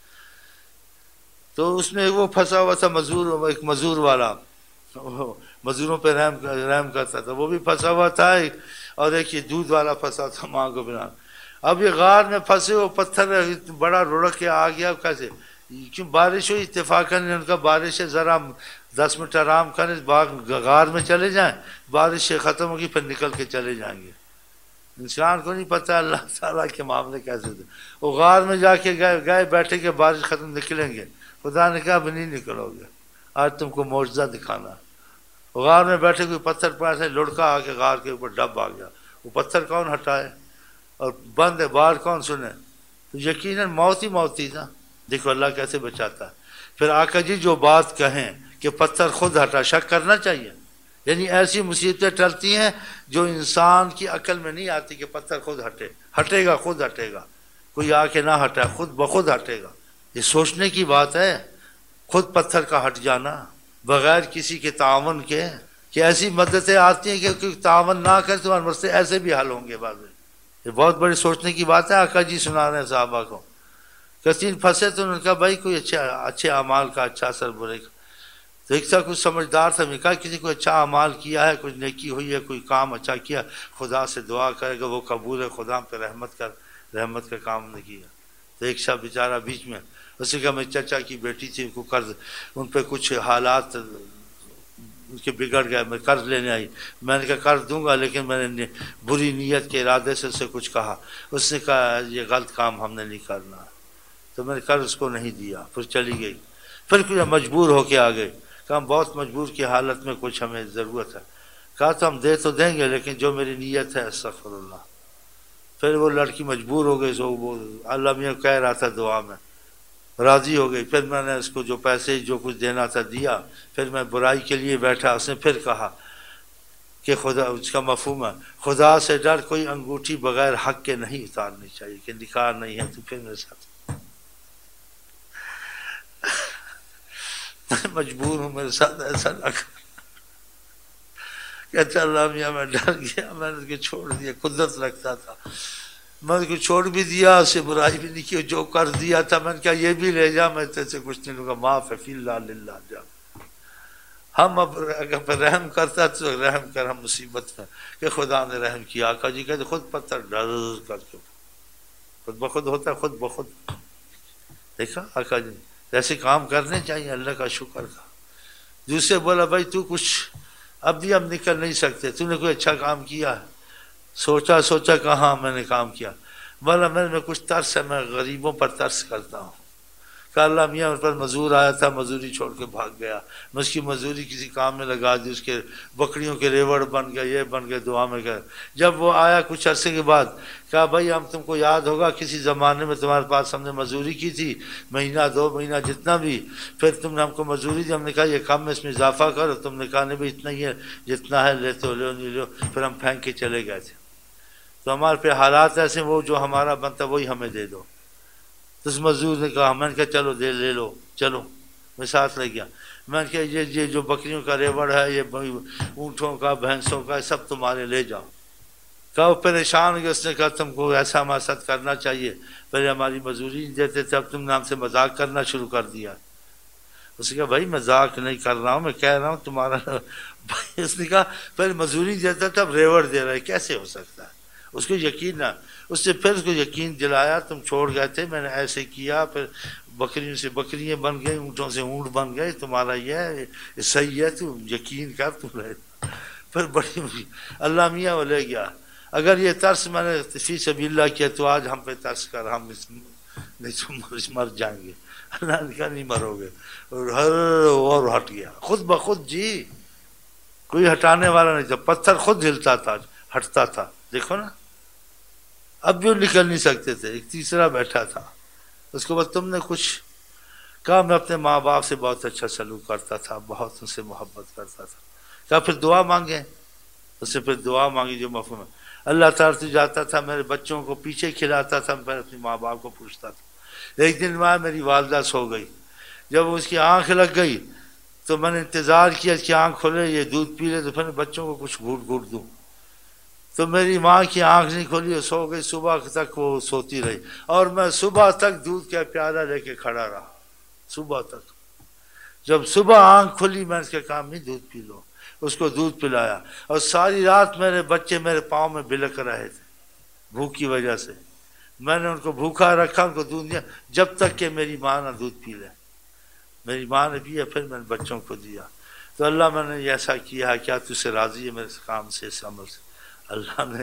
تو اس میں وہ پھنسا ہوا تھا ایک مزدور والا، مزدوروں پہ رحم کرتا تھا، وہ بھی پھنسا ہوا تھا، اور ایک یہ دودھ والا پھنسا تھا ماں کو بنا۔ اب یہ غار میں پھنسے، وہ پتھر بڑا رڑک کے آ گیا، کیسے؟ کیوں بارش ہوئی، اتفاقاً ان کا بارش ہے، ذرا 10 منٹ آرام کریں، غار میں چلے جائیں، بارش سے ختم ہوگی، پھر نکل کے چلے جائیں گے۔ انسان کو نہیں پتہ اللہ تعالیٰ کے معاملے کیسے تھے۔ وہ غار میں جا کے گئے بیٹھے کہ بارش ختم، نکلیں گے، خدا نے کہا اب نہیں نکلو گے، آج تم کو معجزہ دکھانا۔ غار میں بیٹھے کوئی پتھر پڑا سے لڑکا آ کے غار کے اوپر ڈب آ گیا، وہ پتھر کون ہٹائے اور بند ہے، باہر کون سنے؟ تو یقیناً موت ہی تھا۔ دیکھو اللہ کیسے بچاتا ہے۔ پھر آقا جی جو بات کہیں کہ پتھر خود ہٹا، شک کرنا چاہیے، یعنی ایسی مصیبتیں ٹلتی ہیں جو انسان کی عقل میں نہیں آتی کہ پتھر خود ہٹے گا، خود ہٹے گا، کوئی آ کے نہ ہٹائے، خود بخود ہٹے گا۔ یہ سوچنے کی بات ہے، خود پتھر کا ہٹ جانا بغیر کسی کے تعاون کے، کہ ایسی مدتیں آتی ہیں کہ کوئی تعاون نہ کرے تمہارے مسئلے ایسے بھی حل ہوں گے بعد میں۔ یہ بہت بڑی سوچنے کی بات ہے۔ آقا جی سنا رہے ہیں صحابہ کو، کسی پھنسے تو انہوں نے کہا بھائی کوئی اچھے اعمال کا اچھا اثر برے کا۔ تو ایک تھا کچھ سمجھدار تھا، میں کہا کسی کو اچھا اعمال کیا ہے، کچھ نیکی ہوئی ہے، کوئی کام اچھا کیا، خدا سے دعا کرے گا وہ قبول ہے، خدا پہ رحمت کا کام نے کیا۔ تو ایک شخص بیچارہ بیچ میں، اس نے کہا میں چچا کی بیٹی تھی، ان کو قرض، ان پہ کچھ حالات ان کے بگڑ گئے، میں قرض لینے آئی، میں نے کہا قرض دوں گا لیکن میں نے بری نیت کے ارادے سے اسے کچھ کہا، اس نے کہا یہ غلط کام ہم نے نہیں کرنا، تو میں نے قرض اس کو نہیں دیا، پھر چلی گئی، پھر کچھ مجبور ہو کے آ گئے، کہا ہم بہت مجبور کی حالت میں کچھ ہمیں ضرورت ہے، کہا تو ہم دے تو دیں گے لیکن جو میری نیت ہے استغفر اللہ۔ پھر وہ لڑکی مجبور ہو گئی، وہ اللہ میاں کہہ رہا تھا دعا میں، راضی ہو گئی، پھر میں نے اس کو جو پیسے جو کچھ دینا تھا دیا، پھر میں برائی کے لیے بیٹھا، اس نے پھر کہا کہ خدا، اس کا مفہوم ہے خدا سے ڈر، کوئی انگوٹھی بغیر حق کے نہیں اتارنی چاہیے کہ نکاح نہیں ہے تو پھر میرے ساتھ میں مجبور ہوں، میرے ساتھ ایسا نہ کر، کہتا اللہ میاں میں ڈر گیا، میں نے اس کو چھوڑ دیا، قدرت رکھتا تھا، میں اس کو چھوڑ بھی دیا، اسے برائی بھی نہیں کی، جو کر دیا تھا میں نے کہا یہ بھی لے جا، میں تیرے سے کچھ نہیں لوں گا، معاف ہے فی اللہ للہ جا۔ ہم اب اگر رحم کرتا تو رحم کر، ہم مصیبت میں کہ خدا نے رحم کیا، آقا جی کہتے خود پتھر ڈر کر کے خود بخود ہوتا ہے، خود بخود، دیکھا آقا جی ایسے کام کرنے چاہیے، اللہ کا شکر کا۔ دوسرے بولا بھائی تو کچھ اب بھی ہم نکل نہیں سکتے، تو نے کوئی اچھا کام کیا ہے؟ سوچا کہاں میں نے کام کیا، بولا میں کچھ ترس ہے، میں غریبوں پر ترس کرتا ہوں، کہ اللہ میاں ان پر مزدور آیا تھا، مزدوری چھوڑ کے بھاگ گیا، میں اس کی مزدوری کسی کام میں لگا دی، اس کے بکریوں کے ریوڑ بن گئے، یہ بن گئے، دعا میں گئے۔ جب وہ آیا کچھ عرصے کے بعد کہا بھائی ہم تم کو یاد ہوگا کسی زمانے میں تمہارے پاس ہم نے مزدوری کی تھی، مہینہ 2 مہینہ جتنا بھی، پھر تم نے ہم کو مزدوری دی، ہم نے کہا یہ کم ہے اس میں اضافہ کرو، تم نے کہا نہیں بھائی اتنا ہی ہے، جتنا ہے لے تو لو نہیں لو، پھر ہم پھینک کے چلے گئے تھے۔ تو ہمارے پہ حالات ایسے، وہ جو ہمارا بنتا وہی ہمیں دے دو۔ تو اس مزدور نے کہا، میں نے کہا چلو لے لو، چلو میں ساتھ لے گیا، میں نے کہا یہ جو بکریوں کا ریوڑ ہے، یہ اونٹوں کا بھینسوں کا، سب تمہارے لے جاؤ۔ کہا وہ پریشان ہو گیا، اس نے کہا تم کو ایسا ہمارے ساتھ کرنا چاہیے، پہلے ہماری مزدوری نہیں دیتے تھے، اب تم نے ہم سے مذاق کرنا شروع کر دیا۔ اس نے کہا بھائی مذاق نہیں کر رہا ہوں، میں کہہ رہا ہوں تمہارا بھائی، اس نے کہا پہلے مزدوری دیتا تھا اب ریوڑ دے رہا ہے، کیسے ہو سکتا ہے؟ اس کو یقین نہ، اس سے پھر اس کو یقین دلایا، تم چھوڑ گئے تھے، میں نے ایسے کیا، پھر بکریوں سے بکریاں بن گئی، اونٹوں سے اونٹ بن گئے، تمہارا یہ صحیح ہے، تو یقین کر، تم رہے۔ پھر بڑی اللہ میاں وہ لے گیا۔ اگر یہ ترس میں نے فی سبیل اللہ کیا تو آج ہم پہ ترس کر، ہم نہیں تو مر جائیں گے۔ اللہ نے کہا نہیں مرو گے، اور ہٹ گیا خود بخود، جی کوئی ہٹانے والا نہیں تھا، پتھر خود ہلتا تھا، ہٹتا تھا، دیکھو نا۔ اب بھی وہ نکل نہیں سکتے تھے، ایک تیسرا بیٹھا تھا، اس کو بس تم نے کچھ کہا، میں اپنے ماں باپ سے بہت اچھا سلوک کرتا تھا، بہت ان سے محبت کرتا تھا، کہا پھر دعا مانگے، اس سے پھر دعا مانگی، جو مفہوم ہے اللہ تعالیٰ سے جاتا تھا، میرے بچوں کو پیچھے کھلاتا تھا، میں اپنے ماں باپ کو پوچھتا تھا۔ ایک دن بعد میری والدہ سو گئی، جب اس کی آنکھ لگ گئی تو میں نے انتظار کیا کہ آنکھ کھولے، یہ دودھ پی لے، تو پھر بچوں کو کچھ گھوٹ گھوٹ دوں، تو میری ماں کی آنکھ نہیں کھولی، وہ سو گئی، صبح تک وہ سوتی رہی، اور میں صبح تک دودھ کا پیالہ لے کے کھڑا رہا، صبح تک۔ جب صبح آنکھ کھلی میں نے اس کے کہا نہیں دودھ پی لو، اس کو دودھ پلایا، اور ساری رات میرے بچے میرے پاؤں میں بلک رہے تھے بھوک کی وجہ سے، میں نے ان کو بھوکا رکھا، ان کو دودھ دیا، جب تک کہ میری ماں نہ دودھ پی لے۔ میری ماں نے پیا، پھر میں نے بچوں کو دیا۔ تو اللہ میں نے ایسا کیا، کیا تجھ سے راضی ہے میرے کام سے، اس عمل سے؟ اللہ نے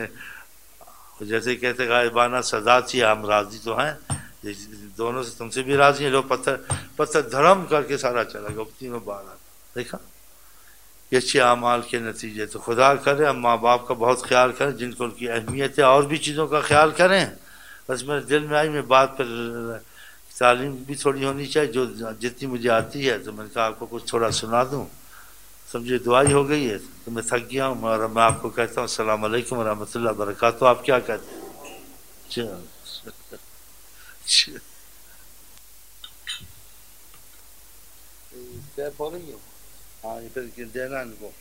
جیسے کہتے غائبانہ سزا تھی، ہم راضی تو ہیں دونوں سے، تم سے بھی راضی ہیں، لو پتھر دھرم کر کے سارا چلا گیا، تینوں بار آ دیکھا یہ اچھے اعمال کے نتیجے۔ تو خدا کرے ہم ماں باپ کا بہت خیال کریں، جن کو ان کی اہمیت ہے، اور بھی چیزوں کا خیال کریں۔ بس میرے دل میں آئی، میں بات پر تعلیم بھی تھوڑی ہونی چاہیے، جو جتنی مجھے آتی ہے، تو میں نے کہا آپ کو کچھ تھوڑا سنا دوں، سمجھے دعائی ہو گئی ہے تو میں تھک گیا ہوں، اور میں آپ کو کہتا ہوں السلام علیکم ورحمۃ اللہ وبرکاتہ۔ آپ کیا کہتے ہیں؟ ہاں پھر دینا ان کو،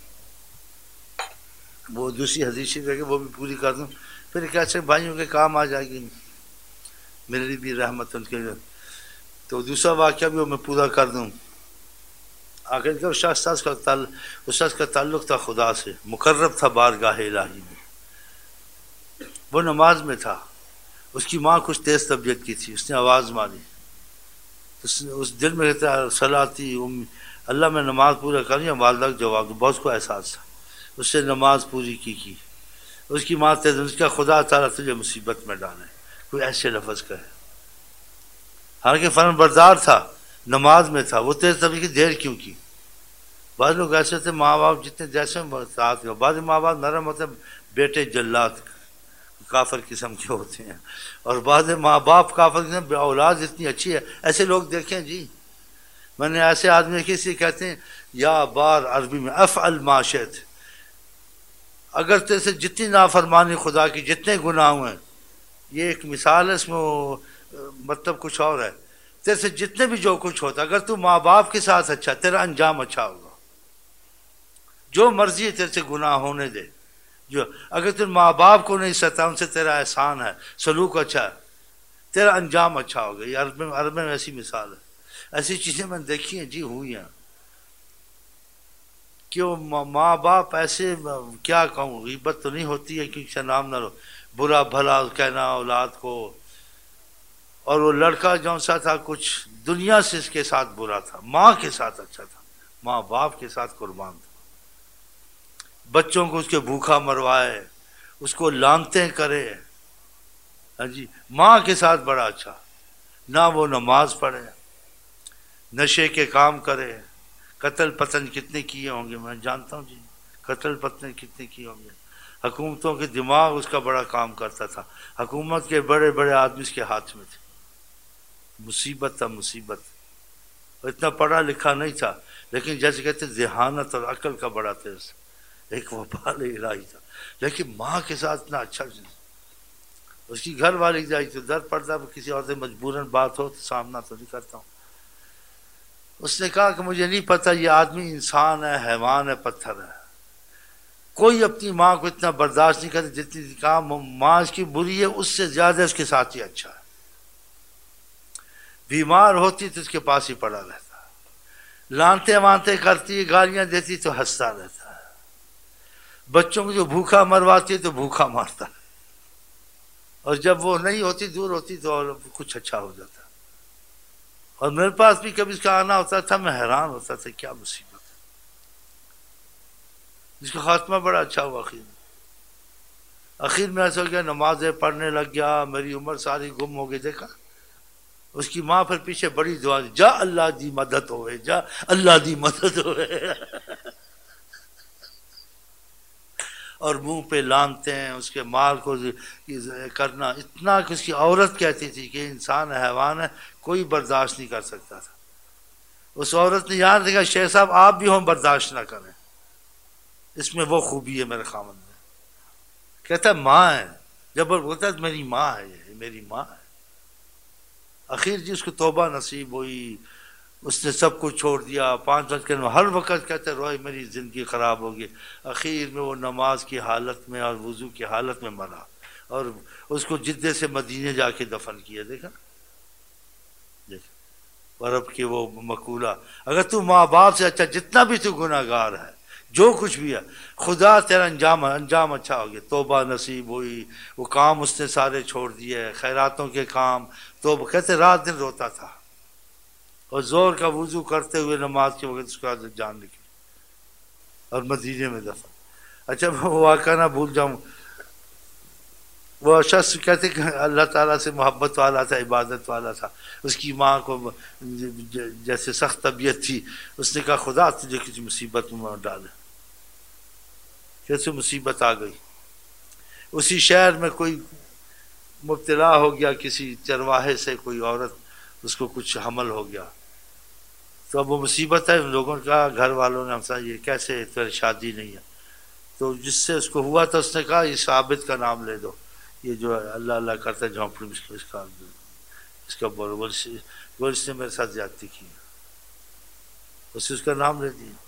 وہ دوسری حدیث شریف ہے کہ وہ بھی پوری کر دوں، پھر کیسے بھائیوں کے کام آ جائے گی، میری بھی رحمت ان کے۔ تو دوسرا واقعہ بھی وہ میں پورا کر دوں۔ آخر کا استاذ کا تعلق تھا خدا سے، مقرب تھا بارگاہ الہی میں، وہ نماز میں تھا، اس کی ماں کچھ تیز طبیعت کی تھی، اس نے آواز ماری، اس دل میں کہتا ہے صلاتی امی، اللہ میں نماز پورا کروں یا والدہ کو جواب دوں، بہت کو احساس تھا، اس سے نماز پوری کی۔ اس کی ماں تیز، اس کا خدا تعالیٰ تجھے مصیبت میں ڈالے، کوئی ایسے لفظ کہے، حالانکہ فرمان بردار تھا، نماز میں تھا، وہ تیز طبیعت کی دیر کیوں کی؟ بعض لوگ ایسے تھے ماں باپ جتنے جیسے ساتھ کا، بعض ماں باپ نرم ہوتے ہیں، بیٹے جلات کافر قسم کے ہوتے ہیں، اور بعض ماں باپ کافر قسم، اولاد اتنی اچھی ہے، ایسے لوگ دیکھیں جی، میں نے ایسے آدمی دیکھے، اسے کہتے ہیں یا بار عربی میں افعل ما شئت، اگر تیرے سے جتنی نافرمانی خدا کی، جتنے گناہ ہوئے، یہ ایک مثال ہے، اس میں مطلب کچھ اور ہے، تیرے سے جتنے بھی جو کچھ ہوتا، اگر تو ماں باپ کے ساتھ اچھا، تیرا انجام اچھا ہوگا، جو مرضی ہے تیرے سے گناہ ہونے دے، جو اگر تم ماں باپ کو نہیں ستا، ان سے تیرا احسان ہے، سلوک اچھا ہے، تیرا انجام اچھا ہوگا۔ یہ عرب میں ایسی مثال ہے، ایسی چیزیں میں نے دیکھی ہیں جی، ہوئی ہیں کہ وہ ماں باپ ایسے، کیا کہوں، غیبت تو نہیں ہوتی ہے کیونکہ نام نہ لو، برا بھلا کہنا اولاد کو، اور وہ لڑکا جو سا تھا کچھ دنیا سے اس کے ساتھ برا تھا، ماں کے ساتھ اچھا تھا، ماں باپ کے ساتھ قربان تھا، بچوں کو اس کے بھوکا مروائے، اس کو لانتیں کرے، ہاں جی، ماں کے ساتھ بڑا اچھا، نہ وہ نماز پڑھے، نشے کے کام کرے، قتل پتن کتنے کیے ہوں گے، میں جانتا ہوں جی، قتل پتن کتنے کیے ہوں گے، حکومتوں کے دماغ اس کا بڑا کام کرتا تھا، حکومت کے بڑے بڑے آدمی اس کے ہاتھ میں تھے، مصیبت تھا مصیبت، اور اتنا پڑھا لکھا نہیں تھا، لیکن جیسے کہتے ذہانت اور عقل کا بڑا تیز، ایک وبال الہی تھا، لیکن ماں کے ساتھ اتنا اچھا، اس کی گھر والی جائی تو در پردہ کسی اور سے مجبوراً بات ہو تو سامنا تو نہیں کرتا ہوں، اس نے کہا کہ مجھے نہیں پتہ یہ آدمی انسان ہے، حیوان ہے، پتھر ہے، کوئی اپنی ماں کو اتنا برداشت نہیں کرتا جتنی کام ماں اس کی بری ہے، اس سے زیادہ اس کے ساتھ ہی اچھا ہے، بیمار ہوتی تو اس کے پاس ہی پڑا رہتا، لانتے وانتے کرتی، گالیاں دیتی تو ہنستا رہتا ہے، بچوں کو جو بھوکا مرواتی ہے تو بھوکا مارتا ہے، اور جب وہ نہیں ہوتی، دور ہوتی، تو اور کچھ اچھا ہو جاتا، اور میرے پاس بھی کبھی اس کا آنا ہوتا تھا، میں حیران ہوتا تھا کیا مصیبت ہے، جس کا خاتمہ بڑا اچھا ہوا، آخر میں ایسا ہو گیا، نمازیں پڑھنے لگ گیا، میری عمر ساری گم ہو گئی، دیکھا اس کی ماں پھر پیچھے بڑی دعا، جا اللہ دی مدد ہوئے، جا اللہ دی مدد ہوئے، اور منہ پہ لانتے ہیں، اس کے مال کو کرنا اتنا کہ اس کی عورت کہتی تھی کہ انسان ہے، حیوان ہے، کوئی برداشت نہیں کر سکتا تھا، اس عورت نے یاد رکھا شیخ صاحب آپ بھی ہم برداشت نہ کریں، اس میں وہ خوبی ہے میرے خامن میں، کہتا ہے ماں ہے، جب بولتا ہے میری ماں ہے، یہ میری ماں ہے، آخر جی اس کو توبہ نصیب ہوئی، اس نے سب کچھ چھوڑ دیا، 5 وقت کے ہر وقت کہتے روئے میری زندگی خراب ہوگی، اخیر میں وہ نماز کی حالت میں اور وضو کی حالت میں مرا، اور اس کو جدے سے مدینے جا کے دفن کیا، دیکھا عرب کی وہ مقولہ، اگر تو ماں باپ سے اچھا، جتنا بھی تو گناہ گار ہے، جو کچھ بھی ہے، خدا تیرا انجام اچھا ہو گیا، توبہ نصیب ہوئی، وہ کام اس نے سارے چھوڑ دیے، خیراتوں کے کام، تو کہتے رات دن روتا تھا، اور زور کا وضو کرتے ہوئے نماز کے وقت اس کا جان نکلی، اور مدینے میں دفن۔ اچھا میں وہ واقعہ نہ بھول جاؤں، وہ شخص کہتے کہ اللہ تعالیٰ سے محبت والا تھا، عبادت والا تھا، اس کی ماں کو جیسے سخت طبیعت تھی، اس نے کہا خدا تجھے کسی مصیبت میں ڈالے، کیسے مصیبت آ گئی، اسی شہر میں کوئی مبتلا ہو گیا کسی چرواہے سے، کوئی عورت، اس کو کچھ حمل ہو گیا، تو اب وہ مصیبت ہے، لوگوں نے کہا گھر والوں نے ہم سے یہ کیسے تیری شادی نہیں ہے، تو جس سے اس کو ہوا تھا اس نے کہا یہ ثابت کا نام لے دو، یہ جو اللہ اللہ کرتا ہے جھونپڑی میں اس کا بول اس نے میرے ساتھ زیادتی کی، اس کا نام لے دیا،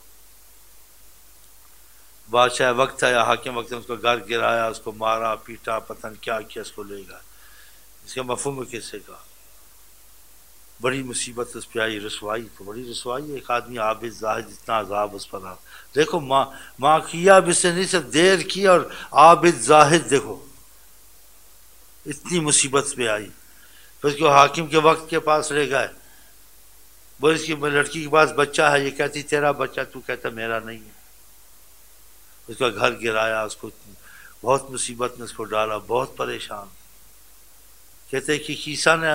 بادشاہ وقت ہے یا حاکم وقت ہے، اس کو گھر گرایا، اس کو مارا پیٹا، پتہ نہیں کیا کیا، اس کو لے گا، اس کا مفہوم کیسے کا، بڑی مصیبت اس پہ آئی، رسوائی، تو بڑی رسوائی، ایک آدمی عابد زاہد، اتنا عذاب اس پر آ، دیکھو ماں کیا اب اس سے نہیں، صرف دیر کی، اور عابد زاہد دیکھو، اتنی مصیبت پہ آئی. پھر اس کو حاکم کے وقت کے پاس لے گئے. وہ اس کی لڑکی کے پاس بچہ ہے, یہ کہتی تیرا بچہ, تو کہتا میرا نہیں ہے. اس کا گھر گرایا, اس کو بہت مصیبت میں اس کو ڈالا, بہت پریشان. کہتے کہ عیسیٰ نے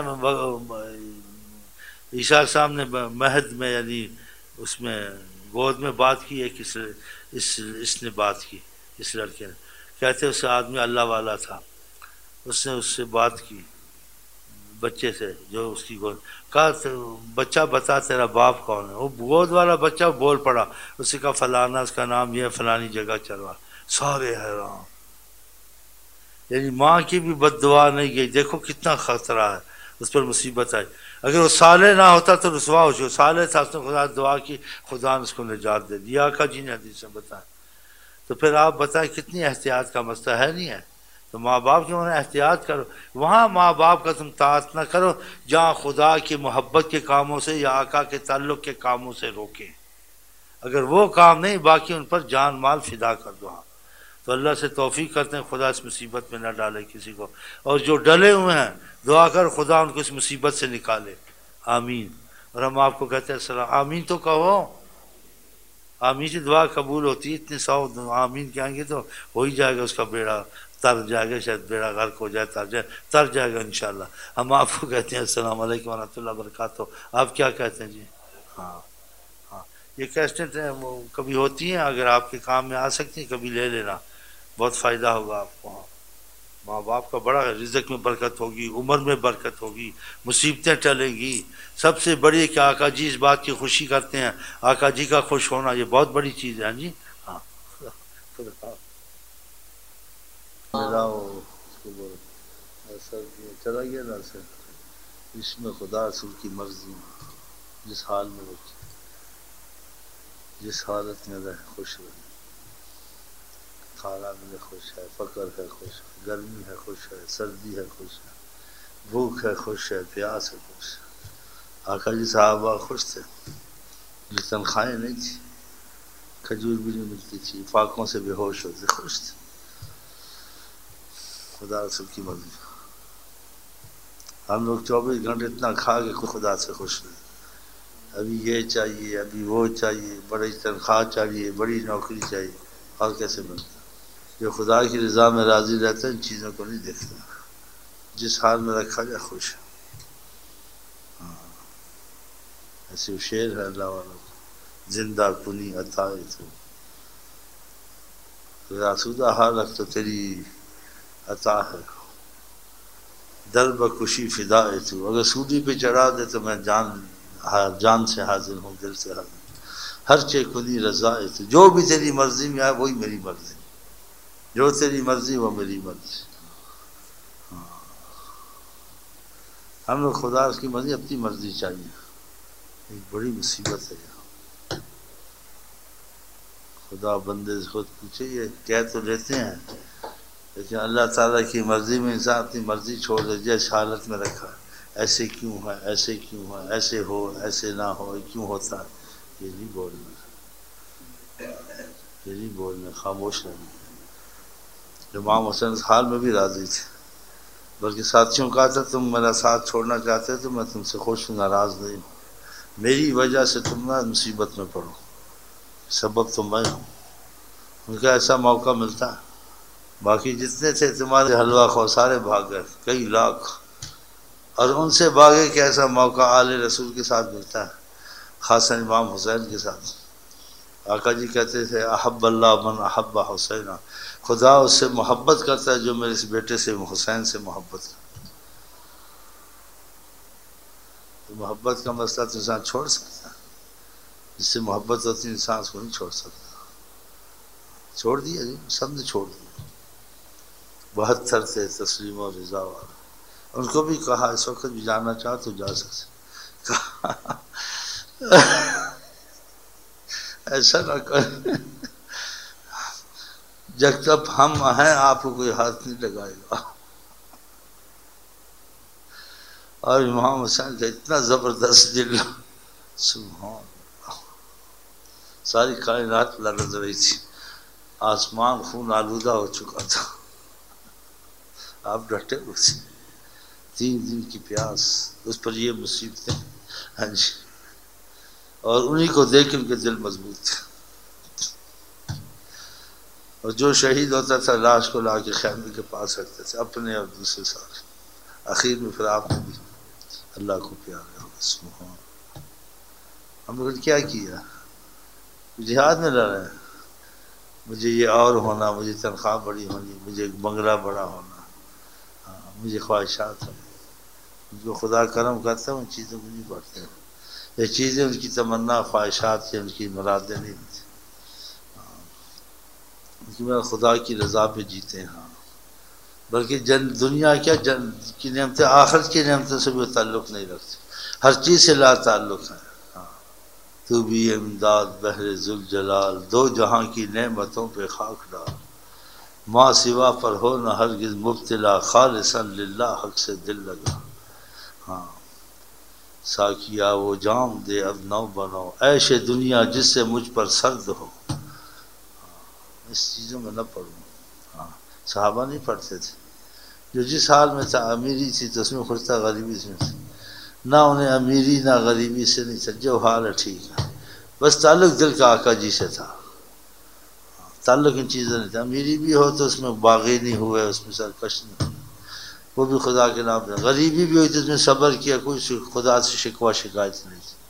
عیسیٰ صاحب نے مہد میں یعنی اس میں گود میں بات کی ہے, اس نے بات کی, اس لڑکے نے. کہتے اس آدمی اللہ والا تھا, اس نے اس سے بات کی بچے سے جو اس کی گود. کہا بچہ بتا تیرا باپ کون ہے. وہ گود والا بچہ بول پڑا, اس نے کہا فلانا اس کا نام یہ فلانی جگہ چلوا. سارے حیران. یعنی ماں کی بھی بد دعا نہیں گئی. دیکھو کتنا خطرہ ہے, اس پر مصیبت آئی. اگر وہ صالح نہ ہوتا تو رسوا ہو جو. صالح تھا, اس نے خدا دعا کی, خدا نے اس کو نجات دے دیا. آقا جی نے حدیث میں بتایا. تو پھر آپ بتائیں کتنی احتیاط کا مسئلہ ہے, نہیں ہے؟ تو ماں باپ جو انہیں احتیاط کرو. وہاں ماں باپ کا تم طاعت نہ کرو جہاں خدا کی محبت کے کاموں سے یا آقا کے تعلق کے کاموں سے روکیں. اگر وہ کام نہیں, باقی ان پر جان مال فدا کر دو. تو اللہ سے توفیق کرتے ہیں خدا اس مصیبت میں نہ ڈالے کسی کو. اور جو ڈلے ہوئے ہیں دعا کر خدا ان کو اس مصیبت سے نکالے. آمین. اور ہم آپ کو کہتے ہیں السلام. آمین تو کہو. آمین سے دعا قبول ہوتی ہے. اتنے 100 آمین کہیں گے تو ہو ہی جائے گا, اس کا بیڑا تر جائے گا. شاید بیڑا غرق ہو جائے, تر جائے گا انشاءاللہ. ہم آپ کو کہتے ہیں السلام علیکم ورحمۃ اللہ وبرکاتہ. آپ کیا کہتے ہیں جی؟ ہاں ہاں, یہ کیسٹیں وہ کبھی ہوتی ہیں, اگر آپ کے کام میں آ سکتی ہیں کبھی لے لینا, بہت فائدہ ہوگا آپ کو. ماں باپ کا بڑا رزق میں برکت ہوگی, عمر میں برکت ہوگی, مصیبتیں ٹلیں گی. سب سے بڑی کہ آقا جی اس بات کی خوشی کرتے ہیں, آقا جی کا خوش ہونا یہ بہت بڑی چیز ہے. جی ہاں. چلا گیا نا سر, اس میں خدا رسول کی مرضی, جس حال میں رکھے, جس حالت میں رہے خوش رہے. کھانا میں خوش ہے, فقر ہے خوش ہے, گرمی ہے خوش ہے, سردی ہے خوش ہے, بھوک ہے خوش ہے, پیاس ہے خوش ہے. آقا جی صحابہ خوش تھے, تنخواہیں نہیں تھی, کھجور بھی نہیں ملتی تھی, فاقوں سے بے ہوش ہوتے, خوش تھے. خدا رسول کی مرضی. ہم لوگ 24 گھنٹے اتنا کھا کے خدا سے خوش رہے. ابھی یہ چاہیے, ابھی وہ چاہیے, بڑی تنخواہ چاہیے, بڑی نوکری چاہیے. اور کیسے ملتا؟ جو خدا کی رضا میں راضی رہتا ہے ان چیزوں کو نہیں دیکھتا. جس حال میں رکھا جائے خوش ہے. ایسے شعر ہے اللہ والا, زندہ کنی عطائے تو آسودہ حال رکھ تو تیری عطا ہے, در بخوشی فدا ہے تو. اگر سودی پہ چڑھا دے تو میں جان سے حاضر ہوں, دل سے حاضر. ہر چے کنی رضا ہے تو, جو بھی تیری مرضی میں آئے وہی میری مرضی, جو تیری مرضی وہ میری مرضی. ہم لوگ خدا اس کی مرضی, اپنی مرضی چاہیے. ایک بڑی مصیبت ہے یہاں. خدا بندے سے خود پوچھے, یہ کہہ تو لیتے ہیں لیکن اللہ تعالیٰ کی مرضی میں انسان اپنی مرضی چھوڑ دے. جس حالت میں رکھا, ایسے کیوں ہے, ایسے کیوں ہے, ایسے ہو, ایسے نہ ہو, کیوں ہوتا ہے, یہ نہیں بولنا, یہ نہیں بولنا, خاموش رہنا. امام حسین اس حال میں بھی راضی تھے, بلکہ ساتھیوں کہا تھا تم میرا ساتھ چھوڑنا چاہتے تو میں تم سے خوش ہوں, ناراض نہیں ہوں. میری وجہ سے تم نہ مصیبت میں پڑو, سبب تو میں ہوں. ان کا ایسا موقع ملتا ہے, باقی جتنے تھے تمہارے حلوہ خور سارے بھاگ گئے, کئی لاکھ. اور ان سے بھاگے کہ ایسا موقع آل رسول کے ساتھ ملتا ہے, خاصاً امام حسین کے ساتھ. آقا جی کہتے تھے احب اللہ من احب حسین, خدا اس سے محبت کرتا ہے جو میرے اس بیٹے سے حسین سے محبت کرتا. تو محبت کا مسئلہ تو انسان چھوڑ سکتا ہے, جس سے محبت ہوتی ہے انسان اس کو نہیں چھوڑ سکتا. چھوڑ دیا جی, سب نے چھوڑ دیا. 72 تھے تسلیم و رضا والا, ان کو بھی کہا اس وقت بھی جانا چاہ تو جا سکتے. ایسا نہ کر, جب تک ہم ہیں آپ کو کوئی ہاتھ نہیں لگائے گا. اور امام حسین کا اتنا زبردست دل, سبحان اللہ, ساری کائنات لرز رہی تھی, آسمان خون آلودہ ہو چکا تھا, آپ ڈٹے اس سے 3 دن کی پیاس، اس پر یہ مصیبتیں، ہاں جی، اور انہی کو دیکھ ان کے دل مضبوط تھے۔ اور جو شہید ہوتا تھا لاش کو لا کے خیمے کے پاس رکھتے تھے، اپنے اور دوسرے ساتھ۔ آخر میں پھر آپ نے بھی اللہ کو پیارا سبحان۔ ہم نے کیا کیا؟ جہاد میں لڑ رہے ہیں، مجھے یہ اور ہونا، مجھے تنخواہ بڑی ہونی، مجھے بنگلہ بڑا ہونا، مجھے خواہشات ہیں۔ جو خدا کرم کرتا ہے ان چیزوں کو نہیں پڑھتے، یہ چیزیں ان کی تمنا خواہشات سے ان کی مرادیں نہیں ہوتی، میں خدا کی رضا پہ جیتے ہیں۔ ہاں، بلکہ دنیا کیا کی نعمتیں، آخرت کی نعمتوں سے بھی تعلق نہیں رکھتے، ہر چیز سے لا تعلق ہے۔ ہاں، تو بھی امداد بحر ذوالجلال، 2 جہاں کی نعمتوں پہ خاک ڈال، ماں سوا پر ہو نہ ہرگز مبتلا، خالصا للہ حق سے دل لگا۔ ہاں، ساکیا وہ جام دے اب نو بنو، عیش دنیا جس سے مجھ پر سرد ہو۔ اس چیزوں میں نہ پڑھوں۔ ہاں، صحابہ نہیں پڑھتے تھے، جو جس حال میں تھا، امیری تھی تو اس میں خوش تھا، غریبی سے نہ انہیں امیری نہ غریبی سے نہیں تھا، جو حال ہے ٹھیک ہے، بس تعلق دل کا آقا جی سے تھا، تعلق ان چیزوں نہیں تھا۔ امیری بھی ہو تو اس میں باغی نہیں ہوئے، اس میں سرکش نہیں ہوئے، وہ بھی خدا کے نام سے۔ غریبی بھی ہوئی تو اس میں صبر کیا، کوئی خدا سے شکوہ شکایت نہیں تھی۔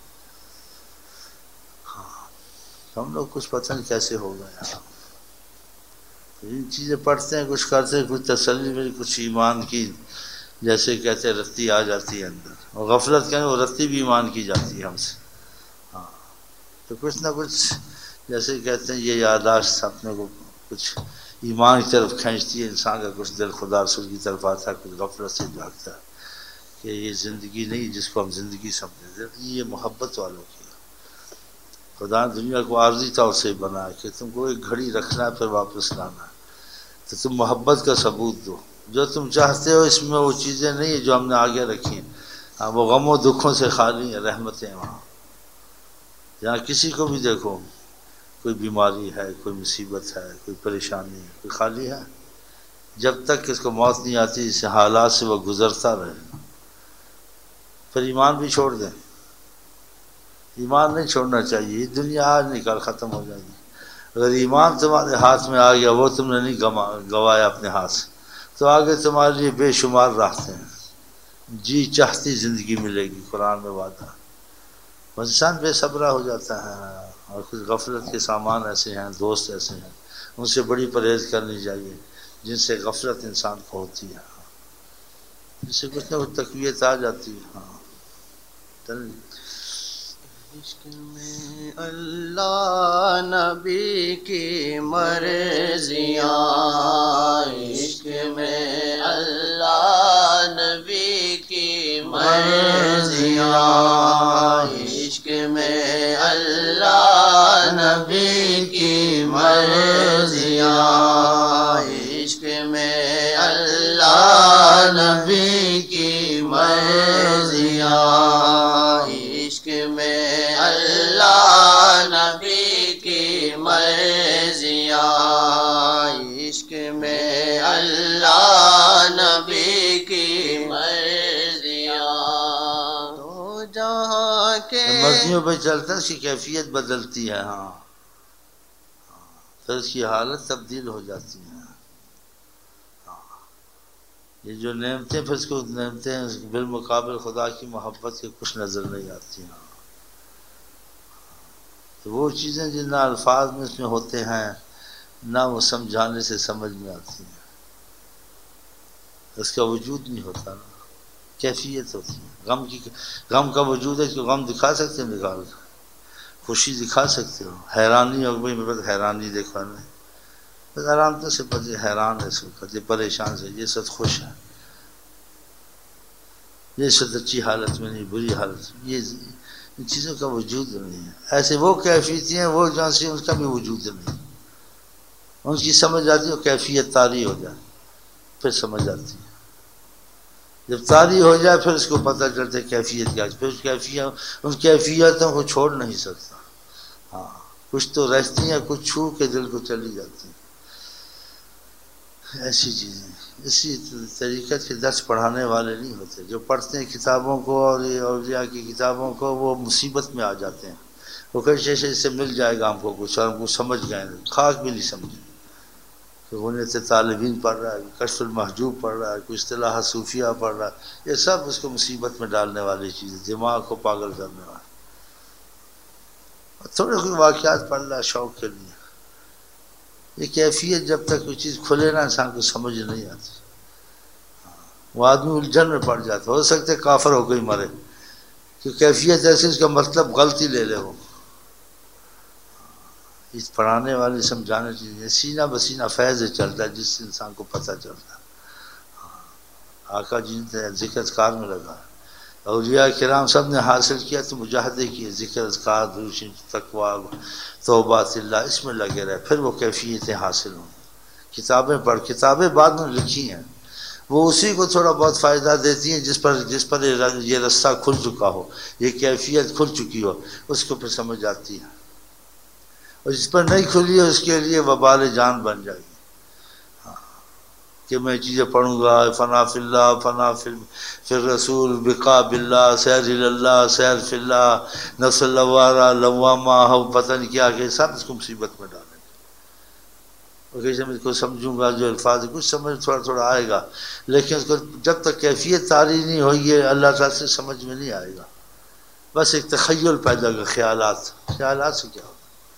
ہاں، ہم لوگ کچھ پتہ نہیں کیسے ہو گئے، ان چیزیں پڑھتے ہیں، کچھ کرتے ہیں، کچھ تسلی ملی، کچھ ایمان کی جیسے کہتے ہیں رتی آ جاتی ہے اندر، اور غفلت کہیں وہ رتی بھی ایمان کی جاتی ہے ہم سے۔ ہاں، تو کچھ نہ کچھ جیسے کہتے ہیں یہ یادداشت اپنے کو کچھ ایمان کی طرف کھینچتی ہے، انسان کا کچھ دل خدا رسول کی طرف آتا ہے، کچھ غفلت سے جاگتا ہے کہ یہ زندگی نہیں جس کو ہم زندگی سمجھتے، یہ محبت والوں کی۔ خدا نے دنیا کو عارضی طور سے بنا کہ تم کو ایک گھڑی رکھنا ہے پھر واپس لانا ہے، تو تم محبت کا ثبوت دو، جو تم چاہتے ہو اس میں وہ چیزیں نہیں ہیں جو ہم نے آگے رکھی ہیں، ہاں وہ غم و دکھوں سے خالی ہیں، رحمتیں وہاں۔ یہاں کسی کو بھی دیکھو، کوئی بیماری ہے، کوئی مصیبت ہے، کوئی پریشانی ہے، کوئی خالی ہے، جب تک اس کو موت نہیں آتی اس حالات سے وہ گزرتا رہے، پھر ایمان بھی چھوڑ دیں۔ ایمان نہیں چھوڑنا چاہیے، یہ دنیا آج نکال ختم ہو جائے گی۔ اگر ایمان تمہارے ہاتھ میں آ گیا، وہ تم نے نہیں گوایا اپنے ہاتھ سے، تو آگے تمہارے لیے بے شمار راستے ہیں، جی چاہتی زندگی ملے گی، قرآن میں وعدہ۔ بس انسان بے صبرا ہو جاتا ہے، اور کچھ غفلت کے سامان ایسے ہیں، دوست ایسے ہیں، ان سے بڑی پرہیز کرنی چاہیے جن سے غفلت انسان کو ہوتی ہے، جس سے کچھ نہ کچھ تقویت آ جاتی ہے۔ ہاں، عشق میں اللہ نبی کی مرضیاں، عشق میں اللہ نبی کی مرضیاں، عشق میں اللہ نبی کی مرضیاں، عشق میں اللہ نبی کی مرضیاں، عشق میں اللہ نبی کی مرضیاں، عشق میں اللہ نبی کی مرضیاں، تو جہاں کے مرضیوں پہ چلتا ہے اس کی کیفیت بدلتی ہے۔ ہاں، پھر اس کی حالت تبدیل ہو جاتی ہے۔ یہ جو نعمتیں پھر اس کو نعمتیں بالمقابل خدا کی محبت کے کچھ نظر نہیں آتی ہیں، تو وہ چیزیں جن نہ الفاظ میں اس میں ہوتے ہیں، نہ وہ سمجھانے سے سمجھ میں آتی ہیں، اس کا وجود نہیں ہوتا نا، کیفیت ہوتی ہے۔ غم کا وجود ہے، کہ غم دکھا سکتے ہیں نکال کر، خوشی دکھا سکتے ہو، حیرانی ہو گئی میرے حیرانی دیکھا نہیں، بس علامتوں سے پتہ حیران ہے، اس وقت یہ پریشان سے، یہ سب خوش ہے، یہ سب اچھی حالت میں نہیں، بری حالت میں، یہ ان چیزوں کا وجود نہیں ہے۔ ایسے وہ کیفیتیں ہیں وہ جہاں سے ان کا بھی وجود نہیں، ان کی سمجھ آتی ہے، کیفیت طاری ہو جائے پھر سمجھ آتی ہے، جب طاری ہو جائے پھر اس کو پتہ چلتا ہے کیفیت کیا ہے، پھر ان کیفیتوں کو چھوڑ نہیں سکتا۔ ہاں، کچھ تو رہتی ہیں، کچھ چھو کے دل کو چلی جاتی ہیں۔ ایسی چیزیں اسی طریقت کے درس پڑھانے والے نہیں ہوتے. جو پڑھتے ہیں کتابوں کو اور یہ اولیاء کی کتابوں کو وہ مصیبت میں آ جاتے ہیں. وہ کہتے ہیں اس سے مل جائے گا ہم کو کچھ اور ہم کو سمجھ گئے, خاک بھی نہیں سمجھے کہ انہیں سے طالبین پڑھ رہا ہے, کشف المحجوب پڑھ رہا ہے, کوئی اصطلاح صوفیہ پڑھ رہا ہے. یہ سب اس کو مصیبت میں ڈالنے والی چیزیں, دماغ کو پاگل کرنے والی. تھوڑے کوئی واقعات پڑھ رہا ہے شوق کے لیے. یہ کیفیت جب تک کوئی چیز کھلے نا انسان کو سمجھ نہیں آتی. وہ آدمی الجھن میں پڑ جاتا. ہو سکتا ہے کافر ہو گئی مرے کہ کیفیت ایسی اس کا مطلب غلطی لے لے. وہ اس پڑھانے والے سمجھانے چیزیں سینہ بسینہ فیض چلتا ہے جس سے انسان کو پتہ چلتا ہے. آقا جی نے ذکر اذکار میں لگا, اولیاء کرام سب نے حاصل کیا تو مجاہدے کیے, ذکر اذکار دوشی تقویٰ توبات اللہ اس میں لگے رہے, پھر وہ کیفیتیں حاصل ہوں. کتابیں پڑھ, کتابیں بعد میں لکھی ہیں, وہ اسی کو تھوڑا بہت فائدہ دیتی ہیں جس پر یہ رستہ کھل چکا ہو, یہ کیفیت کھل چکی ہو, اس کو پھر سمجھ آتی ہے. اور جس پر نہیں کھلی ہے اس کے لیے وبال جان بن جائے گی کہ میں چیزیں پڑھوں گا, فنا فی اللہ, فنا فی الرسول, بقا باللہ, سیر اللہ, سیر فی اللہ, نفس اللوارہ, لوامہ, ہو پتہ نہیں کیا کہ سب اس کو مصیبت میں ڈالیں گے. اور کیسے میں اس کو سمجھوں گا, جو الفاظ کچھ سمجھ تھوڑا تھوڑا آئے گا, لیکن اس کو جب تک کیفیت طاری نہیں ہوئی ہے اللہ تعالیٰ سے سمجھ میں نہیں آئے گا. بس ایک تخیل پیدا کر, خیالات سے کیا ہوگا.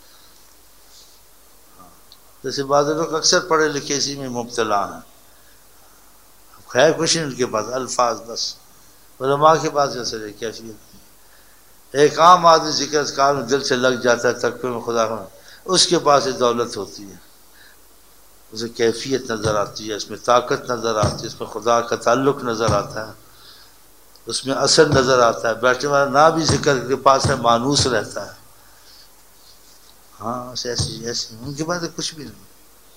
جیسے بعض لوگ اکثر پڑھے لکھے اسی میں مبتلا ہیں, خیر کچھ نہیں ان کے پاس, الفاظ بس. علماء کے پاس جیسے رہے کیفیت نہیں. ایک عام آدمی ذکر اذکار میں دل سے لگ جاتا ہے, تقوی میں خدا کا, اس کے پاس یہ دولت ہوتی ہے, اسے کیفیت نظر آتی ہے, اس میں طاقت نظر آتی ہے, اس میں خدا کا تعلق نظر آتا ہے, اس میں اثر نظر آتا ہے. بیٹھنے والا نہ بھی ذکر کے پاس ہے مانوس رہتا ہے. ہاں ایسی ان کے پاس کچھ بھی نہیں.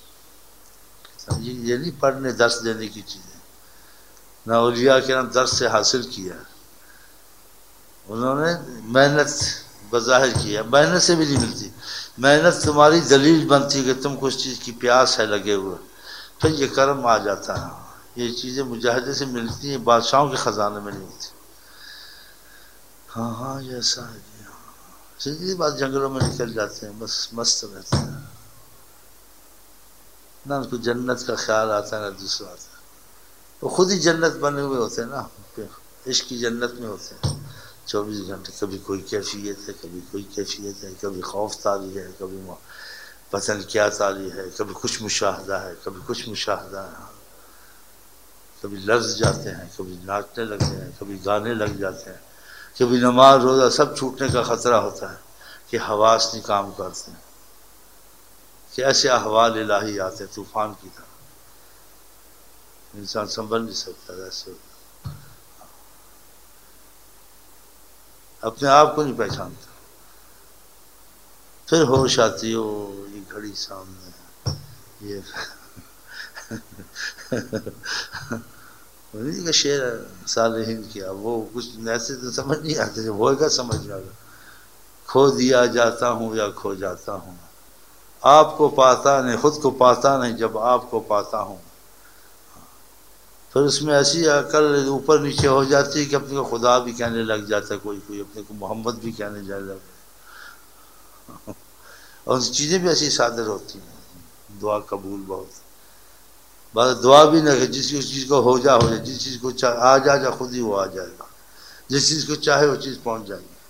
یہ نہیں پڑھنے درس دینے کی چیزیں. نہ اولیاء کے نام درس سے حاصل کیا, انہوں نے محنت بظاہر کیا. محنت سے بھی نہیں ملتی. محنت تمہاری دلیل بنتی کہ تم کو اس چیز کی پیاس ہے لگے ہوئے, پھر یہ کرم آ جاتا ہے. یہ چیزیں مجاہدے سے ملتی ہیں, بادشاہوں کے خزانے میں نہیں ملتی. ہاں یہ ایسا ہے. سیدھی بات, جنگلوں میں نکل جاتے ہیں, بس مست رہتے ہیں, نہ ان کو جنت کا خیال آتا ہے نہ دوسرا آتا ہے. وہ خود ہی جنت بنے ہوئے ہوتے ہیں نا, عشق کی جنت میں ہوتے ہیں 24 گھنٹے. کبھی کوئی کیفیت ہے, کبھی کوئی کیفیت ہے, کبھی خوف طاری ہے, کبھی پتہ نہیں کیا طاری ہے, کبھی کچھ مشاہدہ ہے, کبھی کچھ مشاہدہ ہے. کبھی لفظ جاتے ہیں, کبھی ناچنے لگتے ہیں, کبھی گانے لگ جاتے ہیں, کبھی نماز روزہ سب چھوٹنے کا خطرہ ہوتا ہے کہ حواس نہیں کام کرتے ہیں, کہ ایسے احوال الہی آتے ہیں طوفان کی طرح, انسان سنبھل نہیں سکتا. ایسے اپنے آپ کو نہیں پہچانتا. پھر ہوش آتی ہو, یہ گھڑی سامنے ہے, یہ انہیں کا شعر صالحین کیا, وہ کچھ ایسے تو سمجھ نہیں آتے, جب ہوئے گا سمجھ میں آ گا. کھو دیا جاتا ہوں یا کھو جاتا ہوں, آپ کو پاتا نہیں, خود کو پاتا نہیں جب آپ کو پاتا ہوں. پھر اس میں ایسی عقل اوپر نیچے ہو جاتی ہے کہ اپنے کو خدا بھی کہنے لگ جاتا ہے, کوئی اپنے کو محمد بھی کہنے لگ جاتا ہے. اور چیزیں بھی ایسی صادر ہوتی ہیں. دعا قبول بہت, بس دعا بھی نہ کہ جس چیز کو ہو جا, جس چیز کو آ جا خود ہی وہ آ جائے گا. جس چیز کو چاہے وہ چیز پہنچ جائے گی.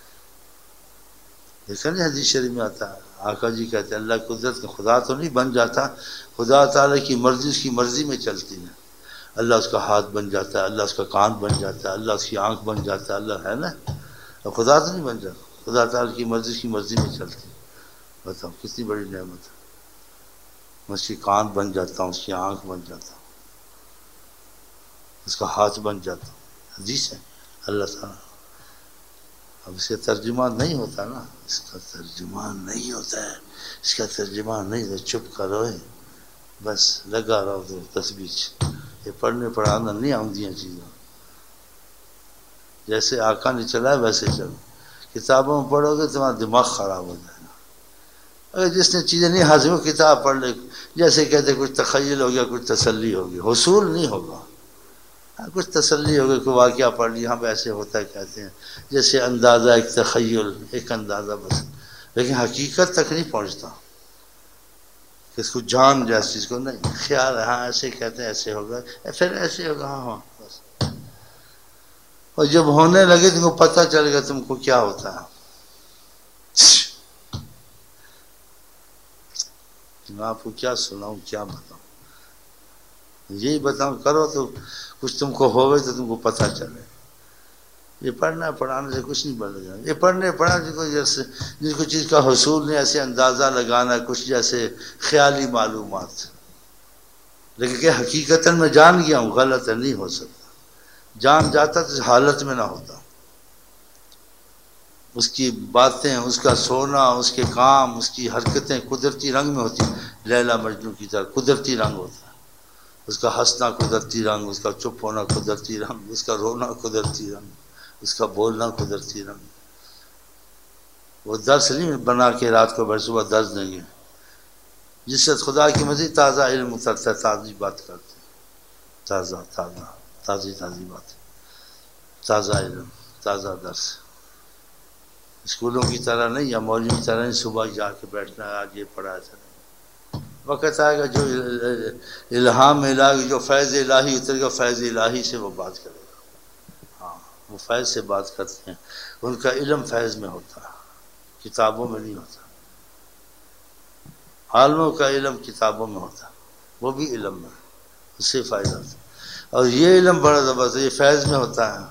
دیکھا نہیں حدیث شریف میں آتا ہے, آقا جی کہتے ہیں اللہ قدرت کا خدا تو نہیں بن جاتا, خدا تعالیٰ کی مرضی اس کی مرضی میں چلتی ہے. اللہ اس کا ہاتھ بن جاتا ہے, اللہ اس کا کان بن جاتا ہے, اللہ اس کی آنکھ بن جاتا ہے, اللہ ہے نا. اور خدا تو نہیں بن جاتا, خدا تعالیٰ کی مرضی اس کی مرضی میں چلتی ہے. بتاؤ کتنی بڑی نعمت ہے. میں اس کی کان بن جاتا ہوں, اس کی آنکھ بن جاتا ہوں, اس کا ہاتھ بن جاتا ہوں. حدیث ہے اللہ تعالیٰ. اب اس کا ترجمان نہیں ہوتا نا, اس کا ترجمان نہیں ہوتا ہے, اس کا ترجمان نہیں ہوتا. چپ کرو, بس لگا رہو تو تسبیح. یہ پڑھنے پڑھانا نہیں آؤندیاں چیزیں. جیسے آقا نے چلا ہے ویسے چلو. کتابوں میں پڑھو گے تمہارا دماغ خراب ہو جائے گا. اگر جس نے چیزیں نہیں حاصل وہ کتاب پڑھ لے، جیسے کہتے کچھ تخیل ہو گیا کچھ تسلی ہو گئی، حصول نہیں ہوگا، کچھ تسلی ہو گئی، کوئی واقعہ پڑھ لیا ہم ایسے ہوتا ہے کہتے ہیں، جیسے اندازہ ایک تخیل ایک اندازہ بس، لیکن حقیقت تک نہیں پہنچتا کہ اس کو جان جیسی چیز کو نہیں، خیال ہے ہاں ایسے کہتے ہیں ایسے ہوگا پھر ایسے ہوگا، ہاں ہاں بس، اور جب ہونے لگے تم کو پتہ چل گیا تم کو کیا ہوتا ہے۔ میں آپ کو کیا سناؤں کیا بتاؤں، یہی بتاؤں کرو تو کچھ تم کو ہوگا تو تم کو پتہ چلے۔ یہ پڑھنا پڑھانے سے کچھ نہیں بدل جائے، یہ پڑھنے پڑھانے کو جیسے جس کو چیز کا حصول نہیں ایسے اندازہ لگانا کچھ جیسے خیالی معلومات، لیکن کہ حقیقتاً میں جان گیا ہوں غلط ہے نہیں ہو سکتا، جان جاتا تو اس حالت میں نہ ہوتا، اس کی باتیں اس کا سونا اس کے کام اس کی حرکتیں قدرتی رنگ میں ہوتی ہیں، لیلا مجنوں کی طرح قدرتی رنگ ہوتا ہے، اس کا ہنسنا قدرتی رنگ، اس کا چپ ہونا قدرتی رنگ، اس کا رونا قدرتی رنگ، اس کا بولنا قدرتی رنگ۔ وہ درس نہیں بنا کے رات کو بیٹھ صبح درس دیں گے، جس سے خدا کی مزید تازہ علم اترتا ہے، تازی بات کرتے ہیں، تازہ تازی بات، تازہ علم تازہ درس، اسکولوں کی طرح نہیں یا مولوی کی طرح نہیں صبح جا کے بیٹھنا ہے آج یہ پڑھا تھا، وقت آئے گا جو الہام الہی جو فیض الہی اترے گا فیض الہی سے وہ بات کرے گا، ہاں وہ فیض سے بات کرتے ہیں، ان کا علم فیض میں ہوتا ہے کتابوں میں نہیں ہوتا، عالموں کا علم کتابوں میں ہوتا ہے وہ بھی علم میں اس سے فائدہ ہوتا ہے، اور یہ علم بڑا زبردست ہے یہ فیض میں ہوتا ہے،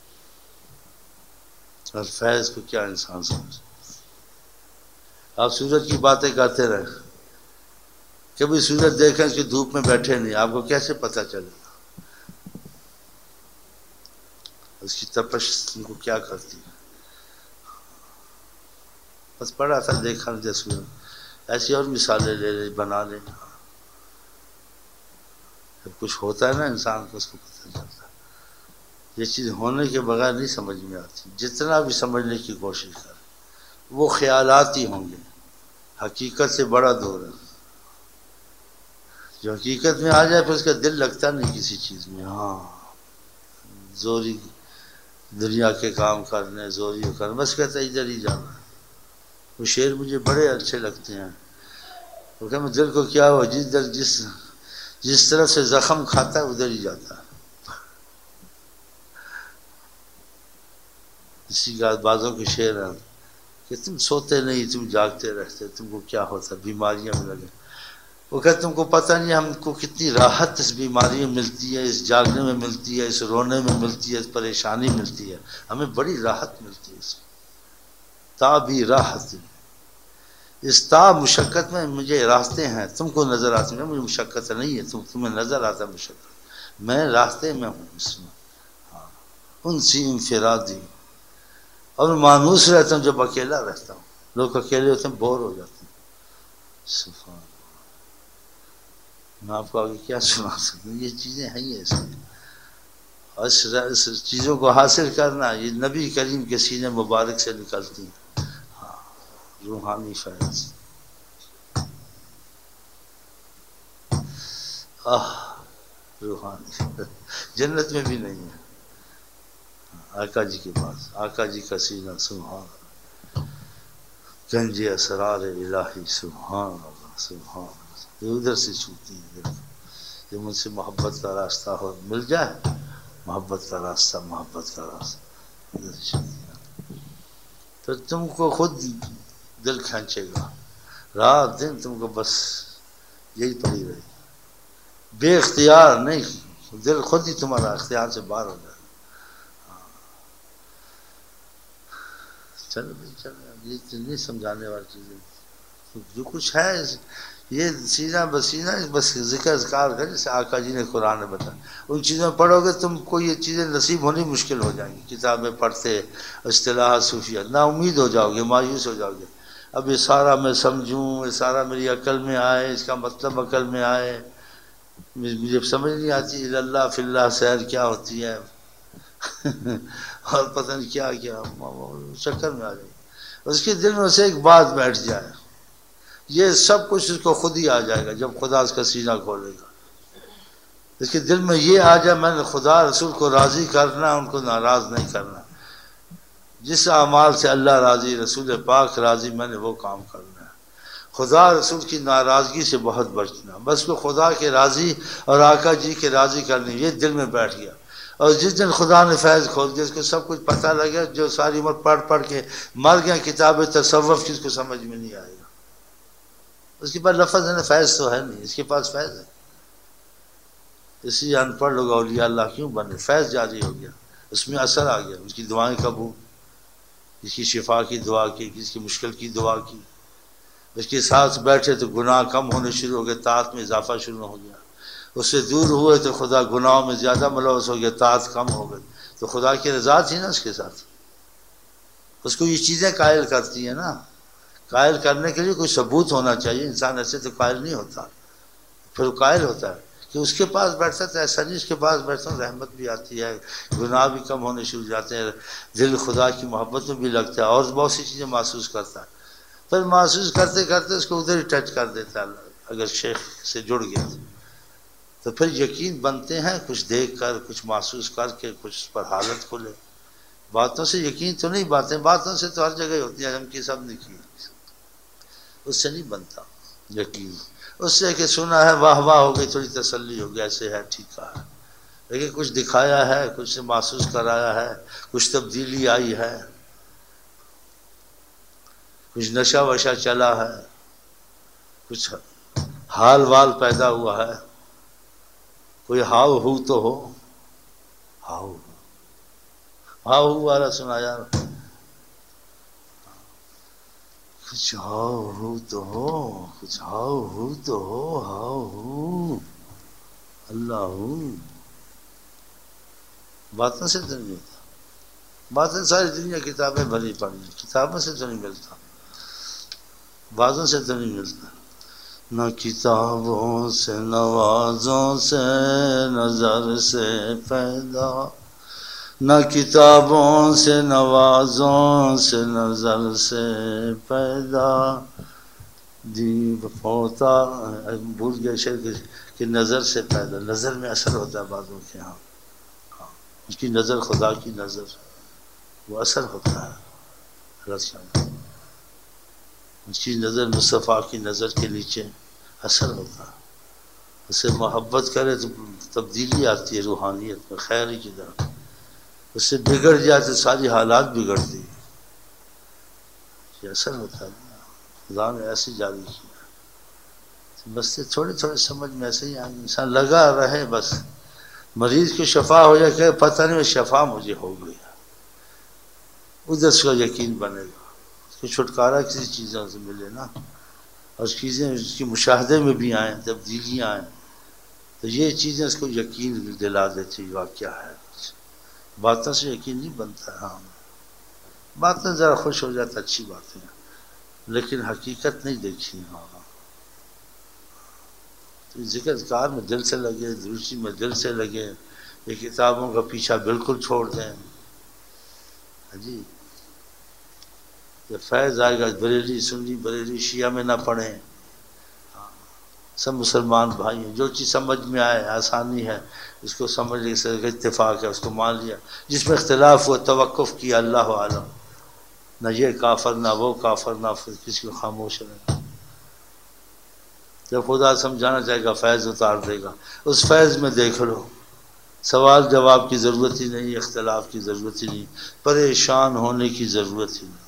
اور فیض کو کیا انسان سمجھ، آپ سورج کی باتیں کرتے رہے، کبھی سورج دیکھیں کہ دھوپ میں بیٹھے نہیں آپ کو کیسے پتہ چلے گا اس کی تپش ان کو کیا کرتی ہے، بس پڑھا تھا دیکھا جیسے ایسی اور مثالیں لے لیں بنا لیں، جب کچھ ہوتا ہے نا انسان کو اس کو پتہ چلتا ہے، یہ چیز ہونے کے بغیر نہیں سمجھ میں آتی، جتنا بھی سمجھنے کی کوشش کرے وہ خیالات ہی ہوں گے، حقیقت سے بڑا دور ہے، جو حقیقت میں آ جائے پھر اس کا دل لگتا نہیں کسی چیز میں، ہاں زوری دنیا کے کام کرنے زوری کرنے بس کہتا ہے ادھر ہی جانا، وہ شعر مجھے بڑے اچھے لگتے ہیں، وہ کہ میں دل کو کیا ہوا جس طرح سے زخم کھاتا ہے ادھر ہی جاتا ہے، اسی کا بازوں کے شعر ہیں کہ تم سوتے نہیں تم جاگتے رہتے، تم کو کیا ہوتا بیماریاں میں لگے، وہ کہ تم کو پتہ نہیں ہم کو کتنی راحت اس بیماری میں ملتی ہے، اس جاگنے میں ملتی ہے، اس رونے میں ملتی ہے، اس پریشانی ملتی ہے، ہمیں بڑی راحت ملتی ہے اس میں، تا بھی راحت، اس تا مشقت میں مجھے راستے ہیں، تم کو نظر آتے ہیں، مجھے مشقت نہیں ہے، تمہیں نظر آتا مشقت، میں راستے میں ہوں اس میں، ہاں ان سی انفرادی، اور میں مانوس رہتا ہوں جب اکیلا رہتا ہوں، لوگ اکیلے ہوتے ہیں بور ہو جاتے ہیں، سبحان اللہ، میں آپ کو آگے کیا سنا سکتا ہوں، یہ چیزیں ہیں ہی ایسے، اس چیزوں کو حاصل کرنا یہ نبی کریم کے سینے مبارک سے نکلتی ہیں، ہاں روحانی فیض، روحانی جنت میں بھی نہیں ہے، آقا جی کے پاس آقا جی کا سینہ سبحان اللہ، گنج اسرار الہی سبحان اللہ سبحان اللہ، یہ ادھر سے چھوٹتی ہے، جب مجھ سے محبت کا راستہ ہو مل جائے، محبت کا راستہ ادھر سے چھوٹتی ہے، تو تم کو خود دل کھینچے گا، رات دن تم کو بس یہی پڑی رہے گی، بے اختیار نہیں، دل خود ہی تمہارا اختیار سے باہر ہو جائے، چلو یہ نہیں سمجھانے والی چیزیں، جو کچھ ہے یہ سینہ بسینہ بس ذکر اذکار کر، جیسے آقا جی نے قرآن میں بتایا، ان چیزوں میں پڑھو گے تم کو یہ چیزیں نصیب ہونی مشکل ہو جائیں گی، کتابیں پڑھتے اصطلاح صوفیہ نا امید ہو جاؤ گے، مایوس ہو جاؤ گے، اب یہ سارا میں سمجھوں، یہ سارا میری عقل میں آئے، اس کا مطلب عقل میں آئے، مجھے سمجھ نہیں آتی اللہ فی اللہ سیر کیا ہوتی ہے اور پتہ نہیں کیا چکر میں آ جائے، اس کے دل میں سے ایک بات بیٹھ جائے، یہ سب کچھ اس کو خود ہی آ جائے گا جب خدا اس کا سینہ کھولے گا. اس کے دل میں یہ آ جائے میں نے خدا رسول کو راضی کرنا، ان کو ناراض نہیں کرنا. جس اعمال سے اللہ راضی، رسول پاک راضی، میں نے وہ کام کرنا ہے. خدا رسول کی ناراضگی سے بہت بچنا. بس کو خدا کے راضی اور آقا جی کے راضی کرنی، یہ دل میں بیٹھ گیا. اور جس دن خدا نے فیض کھول دیا، اس کو سب کچھ پتہ لگا. جو ساری عمر پڑھ پڑھ کے مر گیا کتاب تصوف کی، اس کو سمجھ میں نہیں آئے گا. اس کے پاس لفظ ہے نا، فیض تو ہے نہیں، اس کے پاس فیض ہے. اس لیے ان پڑھ لوگ اولیاء اللہ کیوں بنے؟ فیض جاری ہو گیا، اس میں اثر آ گیا. اس کی دعائیں قبول، کسی کی شفا کی دعا کی، کسی کی مشکل کی دعا کی. اس کے ساتھ بیٹھے تو گناہ کم ہونے شروع ہو گئے، طاعت میں اضافہ شروع ہو گیا. اس سے دور ہوئے تو خدا گناہوں میں زیادہ ملوث ہو گیا، طاعت کم ہو گئی. تو خدا کی رضا تھی نا اس کے ساتھ. اس کو یہ چیزیں قائل کرتی ہیں نا. قائل کرنے کے لیے کوئی ثبوت ہونا چاہیے. انسان ایسے تو قائل نہیں ہوتا. پھر وہ قائل ہوتا ہے کہ اس کے پاس بیٹھتا تھا، ایسا نہیں اس کے پاس بیٹھتا ہوں رحمت بھی آتی ہے، گناہ بھی کم ہونے شروع ہو جاتے ہیں، دل خدا کی محبت میں بھی لگتا ہے، اور بہت سی چیزیں محسوس کرتا ہے. پھر محسوس کرتے کرتے اس کو ادھر ہی ٹچ کر دیتا ہے اللہ، اگر شیخ سے جڑ گیا تو پھر یقین بنتے ہیں کچھ دیکھ کر، کچھ محسوس کر کے، کچھ اس پر حالت کھلے. باتوں سے یقین تو نہیں، باتوں سے تو ہر جگہ ہوتی ہیں، ہم کی سب نے کی، اس سے نہیں بنتا یقین. اس سے کہ سنا ہے واہ واہ ہو گئی، تھوڑی تسلی ہو گئی، ایسے ہے ٹھیک ہے. لیکن کچھ دکھایا ہے، کچھ محسوس کرایا ہے، کچھ تبدیلی آئی ہے، کچھ نشہ وشہ چلا ہے، کچھ حال وال پیدا ہوا ہے. کوئی ہاؤ ہو تو ہو، ہاؤ ہاؤ والا سنا یار. کچھ ہاؤ ہو تو ہو، کچھ ہاؤ ہو تو ہو، ہاؤ ہو اللہ ہو. باتوں سے تو نہیں ہوتا. باتیں ساری دنیا کتابیں بھری پڑی، کتابوں سے تو نہیں ملتا، باتوں سے تو نہیں ملتا. نہ کتابوں سے نوازوں سے نظر سے پیدا، نہ کتابوں سے نوازوں سے نظر سے پیدا. دیو ہوتا بھول گیا شعر کہ نظر سے پیدا. نظر میں اثر ہوتا ہے بعضوں کے ہاں، اس کی نظر خدا کی نظر، وہ اثر ہوتا ہے. اس کی نظر مصطفیٰ کی نظر کے نیچے اثر ہوتا ہے. اسے محبت کرے تو تبدیلی آتی ہے روحانیت میں، خیر ہی کی طرف. اس سے بگڑ جائے تو ساری حالات بگڑتی ہیں. یہ اثر ہوتا ہے. خدا نے ایسے جاری کیا. بس تھوڑے تھوڑے سمجھ میں ایسے ہی آئیں، انسان لگا رہے. بس مریض کی شفا ہو جائے کہ پتہ نہیں شفا مجھے ہو گئی، ادھر اس کا یقین بنے گا. اس کو چھٹکارا کسی چیزوں سے ملے نا، اور چیزیں اس کی مشاہدے میں بھی آئیں، تبدیلیاں آئیں، تو یہ چیزیں اس کو یقین دلا دیتی. واقعہ ہے، باتوں سے یقین نہیں بنتا. ہاں باتیں ذرا خوش ہو جاتا، اچھی باتیں، لیکن حقیقت نہیں دیکھی. ہاں تو ذکر کار میں دل سے لگے، دروشی میں دل سے لگے، یہ کتابوں کا پیچھا بالکل چھوڑ دیں. جی یہ فیض آئے گا. بریلی سنی بریلی شیعہ میں نہ پڑھیں، سب مسلمان بھائی ہیں. جو چیز سمجھ میں آئے آسانی ہے اس کو سمجھ لے، اتفاق ہے اس کو مان لیا. جس میں اختلاف ہوا توقف کیا، اللہ عالم، نہ یہ کافر نہ وہ کافر، نہ کسی کو خاموش رہنا. جب خدا سمجھانا چاہے گا فیض اتار دے گا. اس فیض میں دیکھ لو، سوال جواب کی ضرورت ہی نہیں، اختلاف کی ضرورت ہی نہیں، پریشان ہونے کی ضرورت ہی نہیں.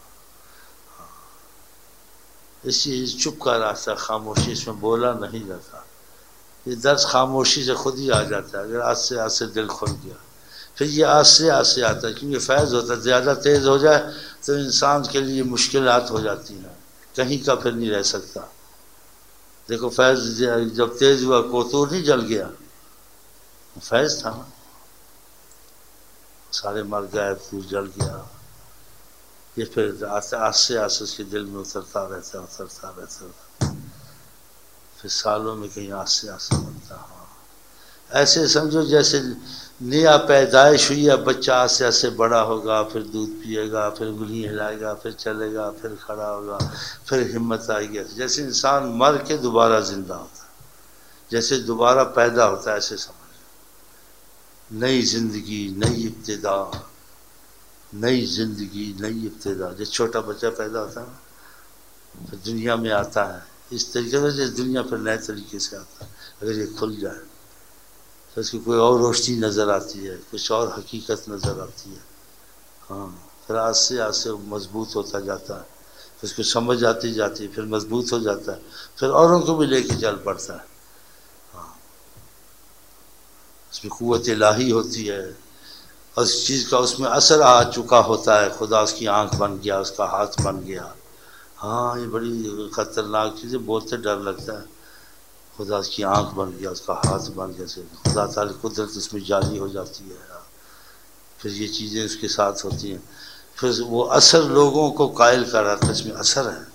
اس چیز چپ کا راستہ خاموشی، اس میں بولا نہیں جاتا. یہ درس خاموشی سے خود ہی آ جاتا ہے اگر آج سے دل کھل گیا. پھر یہ آج سے آتا ہے، کیونکہ فیض ہوتا ہے. زیادہ تیز ہو جائے تو انسان کے لیے مشکلات ہو جاتی ہیں، کہیں کا پھر نہیں رہ سکتا. دیکھو فیض جب تیز ہوا کوتور نہیں جل گیا، فیض تھا نا. سارے مر گئے، پھر جل گیا. یہ پھر آستے آستے اس کے دل میں اترتا رہتا، پھر سالوں میں کہیں آستے بنتا. ہاں ایسے سمجھو جیسے نیا پیدائش ہوئی ہے، بچہ آہستہ آہستہ بڑا ہوگا، پھر دودھ پیے گا، پھر انگلی ہلائے گا، پھر چلے گا، پھر کھڑا ہوگا، پھر ہمت آئے گی. جیسے انسان مر کے دوبارہ زندہ ہوتا ہے، جیسے دوبارہ پیدا ہوتا ہے، ایسے سمجھ. نئی زندگی، نئی ابتدا، نئی زندگی، نئی ابتدا. جب چھوٹا بچہ پیدا ہوتا ہے پھر دنیا میں آتا ہے اس طریقے سے، دنیا پھر نئے طریقے سے آتا ہے. اگر یہ کھل جائے تو اس کی کوئی اور روشنی نظر آتی ہے، کچھ اور حقیقت نظر آتی ہے. ہاں، پھر آہستہ آہستہ مضبوط ہوتا جاتا ہے، پھر اس کو سمجھ آتی جاتی ہے، پھر مضبوط ہو جاتا ہے، پھر اوروں کو بھی لے کے چل پڑتا ہے. ہاں، اس میں قوت الہی ہوتی ہے، اور اس چیز کا اس میں اثر آ چکا ہوتا ہے. خدا اس کی آنکھ بن گیا، اس کا ہاتھ بن گیا. ہاں، یہ بڑی خطرناک چیز ہے، بولتے ڈر لگتا ہے. خدا اس کی آنکھ بن گیا، اس کا ہاتھ بن گیا، خدا تعالی قدرت اس میں جاری ہو جاتی ہے. پھر یہ چیزیں اس کے ساتھ ہوتی ہیں، پھر وہ اثر لوگوں کو قائل کر رہا تھا، اس میں اثر ہے.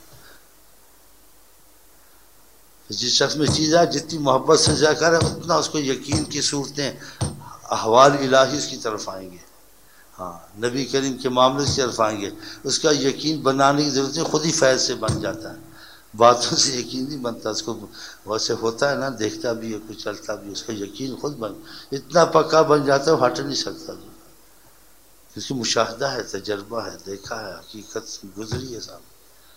جس شخص میں چیز ہے، جتنی محبت سے ذکر کرے اتنا اس کو یقین کی صورتیں، احوال الہی اس کی طرف آئیں گے. ہاں، نبی کریم کے معاملے سے طرف آئیں گے. اس کا یقین بنانے کی ضرورت نہیں، خود ہی فیض سے بن جاتا ہے. باتوں سے یقین نہیں بنتا، اس کو ویسے ہوتا ہے نا، دیکھتا بھی ہے، کچھ چلتا بھی، اس کا یقین خود اتنا پکا بن جاتا ہے، وہ ہٹ نہیں سکتا. اس کی مشاہدہ ہے، تجربہ ہے، دیکھا ہے، حقیقت گزری ہے صاحب.